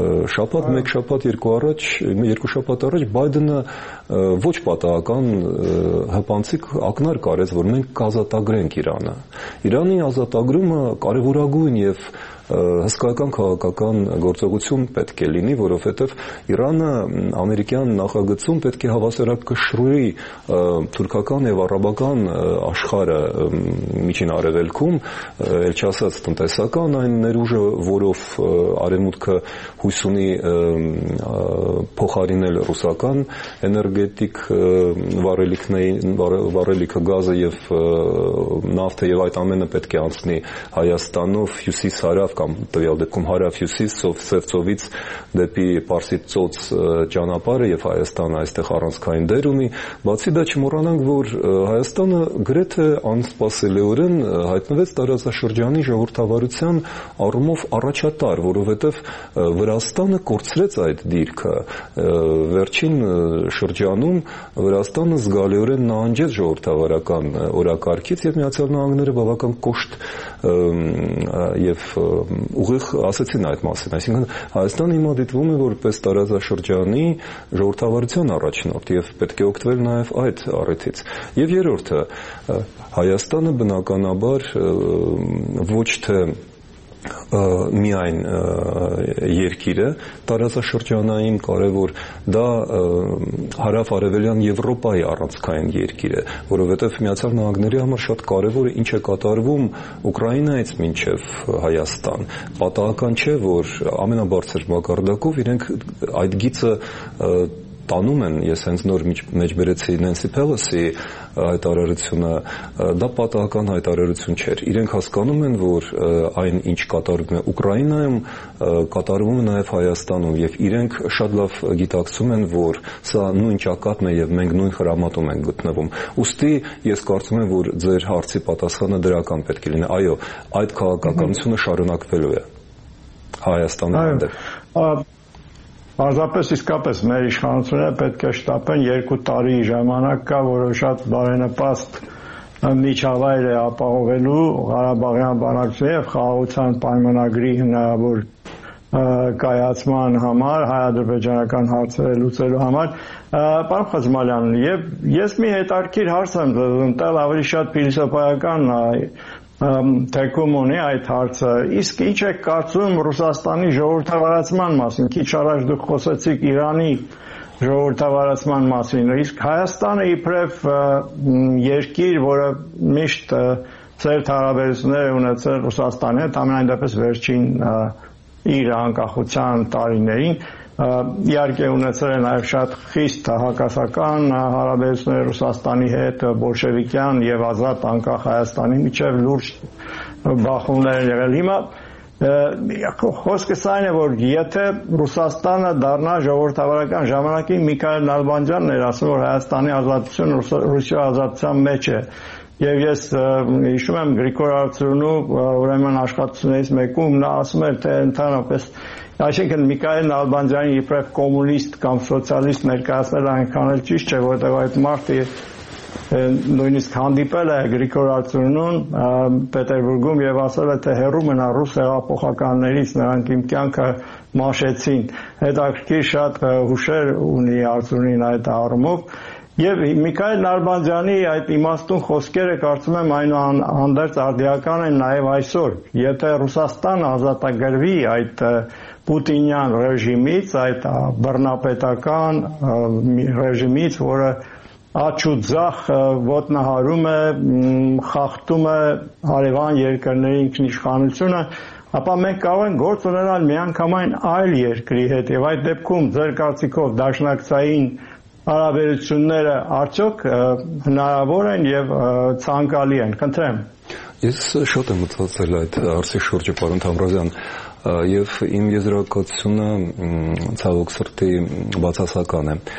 S7: երկու շաբաթ առաջ Բայդենը ոչ պատահական հպանցիկ ակնարկ արեց, որ մենք կազատագրենք Իրանը։ Իրանի ազատագրումը կարևորագույն եւ հսկայական քաղաքական գործողություն պետք է լինի, որովհետև Իրանը ամերիկյան նախագծում պետք է հավասարակշռի թուրքական եւ արաբական աշխարհը միջին արևելքում, ել չասած տնտեսական այն ներուժը, որով արևմուտքը հույս ունի փոխարինել ռուսական էներգետիկ վառելիքը գազը եւ նավթը, եւ այդ ամենը պետք է անցնի Հայաստանով հյուսիս-հարավ կամ տվյալ դեպքում հարավ-հյուսիս Սևծովից դեպի Պարսից ծոց ճանապարհը, եւ Հայաստանը այստեղ առանցքային դեր ունի։ Բացի դա չմոռանանք, որ Հայաստանը գրեթե անսպասելիորեն հայտնվեց տարածաշրջանի ժողովրդավարության առումով առաջատար, որովհետև Վրաստանը կորցրեց այդ դիրքը։ Վերջին շրջանում Վրաստանը զգալիորեն նահանջեց ժողովրդավարական օրակարգից, եւ Միացյալ Նահանգները բավական կոշտ եւ ուղիղ ասացին այդ մասին, այսինքն Հայաստանը հիմա դիտվում է որպես տարածաշրջանի ժողովրդավարության առաջնորդ եւ պետք է օգտվել նաեւ այդ առիթից։ Եվ երրորդը, Հայաստանը բնականաբար ոչ թե միայն երկիր է, տարածաշրջանային կարևոր, դա հարավ-արևելյան Եվրոպայի առանցքային երկիր է, որովհետև Միացյալ Նահանգների համար շատ կարևոր է ինչ է կատարվում Ուկրաինայից մինչև Հայաստան։ Պատահական չէ, որ ամենաբարձր մակարդակով իրենք այդ գիծը տանում են, ես հենց նոր մեջբերեցի Նենսի Փելոսի հայտարարությունը, դա պատահական հայտարարություն չէր։ Իրենք հասկանում են, որ այն ինչ կատարվում է Ուկրաինայում, կատարվում է նաև Հայաստանում, եւ իրենք շատ լավ գիտակցում են, որ սա նույն ճակատն է եւ մենք նույն խրամատում ենք գտնվում։ Ուստի ես կարծում եմ, որ ձեր հարցի պատասխանը դրական պետք է լինի։ Այո, այդ քաղաքականությունը շարունակվելու է Հայաստանի հանդեպ։
S1: Պարզապես իսկապես մեր իշխանությունները պետք է շտապեն 2 տարի ժամանակ կա, որը շատ բարենպաստ միջավայր է ապահովելու Ղարաբաղյան բանակցության եւ խաղաղության պայմանագրի հնարավոր կայացման համար, հայ-ադրբեջանական հարցերը լուծելու համար։ Պարոն Խաչմալյան, եւ ես մի հետաքրքիր հարց եմ տալ, ավելի շատ փիլիսոփայական թեկում ունի այդ հարցը, իսկ ինչ եք կարծում Ռուսաստանի ժողովրդավարացման մասին, քիչ առաջ դուք խոսեցիք Իրանի ժողովրդավարացման մասին։ Իսկ Հայաստանը իբրև երկիր, որը միշտ ծերտ հարաբերություններ է ունեցել Ռուսաստանի հետ, ամենայն դեպս վերջին իր անկախության տարիներին, իհարկե ունեցել է նաև շատ խիստ հակասական հարաբերություններ Ռուսաստանի հետ, բոլշևիկյան եւ ազատ անկախ Հայաստանի միջև լուրջ բախումներ են եղել։ Հիմա խոսքս այն է, որ եթե Ռուսաստանը դառնա ժողովրդավարական ժամանակին Միքայել Նալբանդյանն էր ասում, որ Հայաստանի ազատությունը Ռուսիա ազատության մեջ է։ Եվ ես հիշում եմ Գրիգոր Արծրունու ուրեմն աշխատություններից մեկում նա ասում էր, թե ընդհանրապես, այսինքն Միքայել Նալբանդյանի իբրև կոմունիստ կամ սոցիալիստ ներկայացնել այնքան էլ ճիշտ չէ, որովհետև այդ մարդը նույնիսկ հանդիպել է Գրիգոր Արծրունուն Պետերբուրգում եւ ասել է, թե հեռու մնա ռուս հեղափոխականներից, նրանք իմ կյանքը մաշեցին։ Հետաքրքիր շատ հուշեր ունի Արծրունին այդ առումով։ Եվ Միքայել Նալբանդյանի այդ իմաստուն խոսքերը կարծում եմ այնուհանդերձ արդիական են նաև այսօր։ Եթե Ռուսաստանը ազատագրվի այդ պուտինյան ռեժիմից, այդ բռնապետական ռեժիմից, որը աջ ու ձախ ոտնահարում է, խախտում է հարևան երկրների ինքնիշխանությունը, ապա մենք կարող ենք գործ ունենալ միանգամայն այլ երկրի հետ եւ այդ դեպքում ձեր կարծիքով դաշնակցային հարաբերությունները արդյոք հնարավոր են եւ ցանկալի են։ Խնդրեմ։
S7: Ես շատ եմ մտածել այդ հարցի շուրջը, պարոն Թամրազյան, եւ իմ եզրակացությունը ցավոք սրտի բացասական է։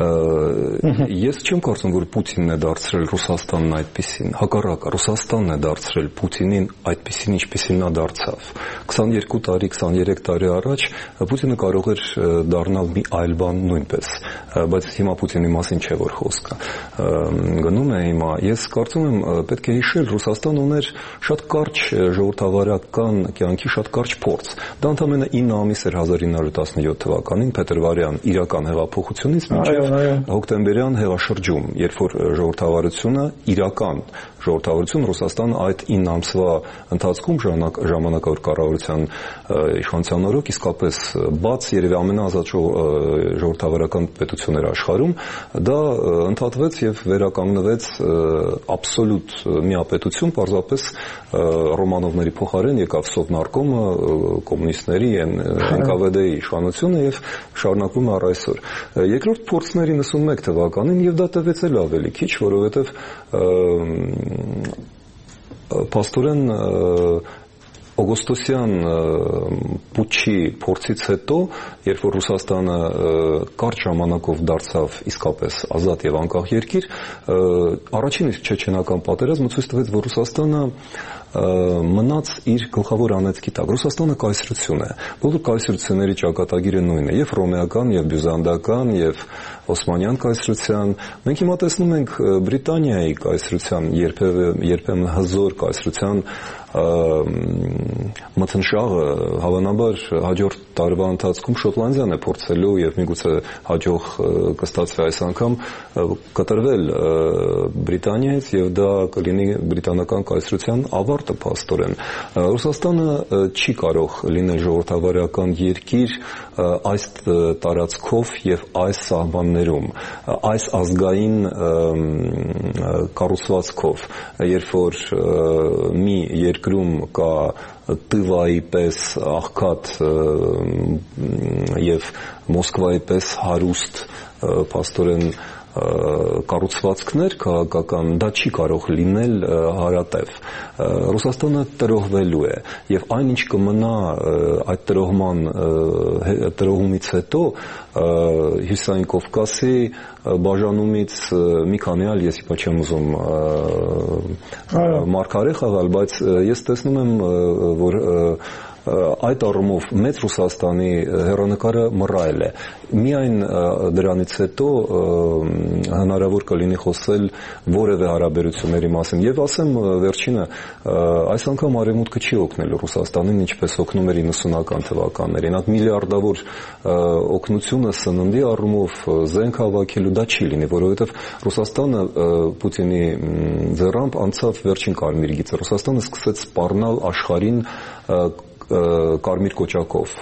S7: Ես չեմ կարծում, որ Պուտինն է դարձրել Ռուսաստանն այդպիսին, հակառակը Ռուսաստանն է դարձրել Պուտինին այդպիսին, ինչպիսին նա դարձավ։ 22 տարի, 23 տարի առաջ Պուտինը կարող էր դառնալ մի այլ բան նույնպես, բայց հիմա Պուտինի մասին չէ որ խոսքը գնում է հիմա։ Ես կարծում եմ պետք է հիշել, Ռուսաստանը ուներ շատ կարճ ժողովրդավարական կյանքի շատ կարճ փորձ։ Դա ընդամենը 9 ամիս էր 1917 թվականին փետրվարյան իրական հեղափոխությունից մինչև հոկտեմբերյան հեղաշրջում, երբ որ ժողովրդավարությունը իրական ժողովրդավարություն Ռուսաստանը այդ 9 ամսվա ընթացքում ժամանակավոր կառավարության իշխանության օրոք իսկապես բաց երևի ամենաազատ ժողովրդավարական պետություն էր աշխարհում, դա ընդհատվեց եւ վերականգնվեց աբսոլյուտ միապետություն, պարզապես Ռոմանովների փոխարեն եկավ Սովնարկոմը, կոմունիստների, NKVD-ի իշխանությունը եւ շարունակվում է առ այսօր։ Երկրորդ փորձն էր 91 թվականին եւ դա տևեց էլ ավելի քիչ, որովհետեւ փաստորեն օգոստոսյան պուչի փորձից հետո, երբ որ Ռուսաստանը կարճ ժամանակով դարձավ իսկապես ազատ եւ անկախ երկիր, առաջին իսկ չեչենական պատերազմը ցույց տվեց, որ Ռուսաստանը մնաց իր գլխավոր անեծքի տակ։ Ռուսաստանը կայսրություն է։ Բոլոր կայսրությունների ճակատագիրը նույնն է, եւ ռոմեական, եւ բյուզանդական, եւ օսմանյան կայսրության։ Մենք հիմա տեսնում ենք Բրիտանիայի կայսրության, երբեմն հզոր կայսրության մթնշաղը, հավանաբար հաջորդ տարվա ընթացքում Շոտլանդիան է փորձելու եւ միգուցե հաջող կստացվի այս անգամ կտրվել Բրիտանիայից եւ դա կլինի բրիտանական կայսրության ավարտը փաստորեն։ Ռուսաստանը չի կարող լինել ժողովրդավարական երկիր այս տարածքով եւ այս սահմաններում, այս ազգային կառուցվածքով, երբ որ մի երկրում կա Տիվայի պես աղքատ եւ Մոսկվայի պես հարուստ փաստորեն կառուցվածքներ քաղաքական, դա չի կարող լինել հարատև։ Ռուսաստանը տրոհվելու է եւ այնինչ կմնա այդ տրոհումից հետո Հյուսիսային Կովկասի բաժանումից մի քանի այլ, ես իբր չեմ ուզում մարգարե խաղալ, բայց ես տեսնում եմ, որ այդ առումով մեծ Ռուսաստանի հեռանկարը մռայլ է։ Միայն դրանից հետո հնարավոր կլինի խոսել որևէ հարաբերությունների մասին։ Եվ ասեմ վերջինը, այս անգամ Արևմուտքը չի օգնել Ռուսաստանին, ինչպես օգնում էր 90-ական թվականներին։ Այդ միլիարդավոր օգնությունը սննդի առումով զենք հավաքելու դա չի լինի, որովհետև Ռուսաստանը Պուտինի ձեռամբ անցավ վերջին կարմիր գիծը։ Ռուսաստանը սկսեց սպառնալ աշխարհին կարմիր կոճակով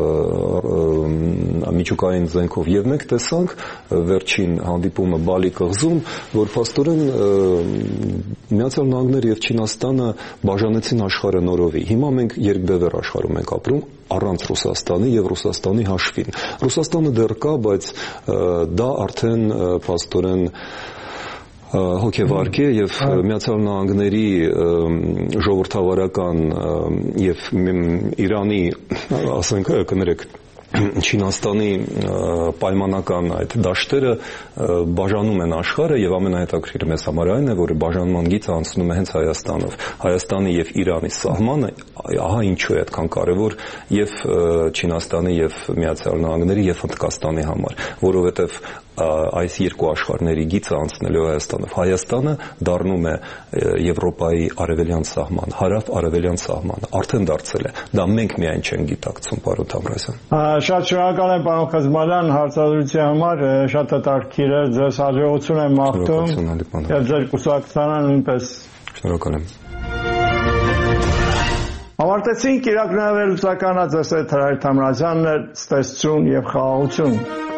S7: միջուկային զենքով եւ մենք տեսանք վերջին հանդիպումը Բալի կղզում, որ փաստորեն Միացյալ Նահանգները եւ Չինաստանը բաժանեցին աշխարհը նորովի։ Հիմա մենք երկբևեռ աշխարհում ենք ապրում առանց Ռուսաստանի եւ Ռուսաստանի հաշվին։ Ռուսաստանը դեռ կա, բայց դա արդեն փաստորեն հոգեվարք է եւ Միացյալ Նահանգների ժողովրդավարական եւ Իրանի, ասենք, կներեք, Չինաստանի պայմանական այդ դաշտերը բաժանում են աշխարհը եւ ամենահետաքրքիրը մեզ համար այն է, որ բաժանման գիծը անցնում է հենց Հայաստանով։ Հայաստանի եւ Իրանի սահմանը ահա ինչու է այդքան կարեւոր եւ Չինաստանի եւ Միացյալ Նահանգների եւ Հնդկաստանի համար, որովհետեւ այս երկու աշխարհների գիծը անցնելու Հայաստանով։ Հայաստանը դառնում է Եվրոպայի արևելյան սահման, հարավ-արևելյան սահմանը, արդեն դարձել է։ Դա մենք միայն չենք գիտակցում, պարոն Թամրազյան։
S1: Շատ շնորհակալ եմ, պարոն Խզմալյան, հարցադրության համար, շատ հետաքրքիր էր, ձեզ հաջողություն եմ մաղթում եւ ձեր կուսակցությանը նույնպես։
S7: Շնորհակալ եմ։
S1: Ավարտեցինք Իրաք նվեր լուսականած Հրայր Թամրազյանն էր, ստեսություն եւ խաղաղություն։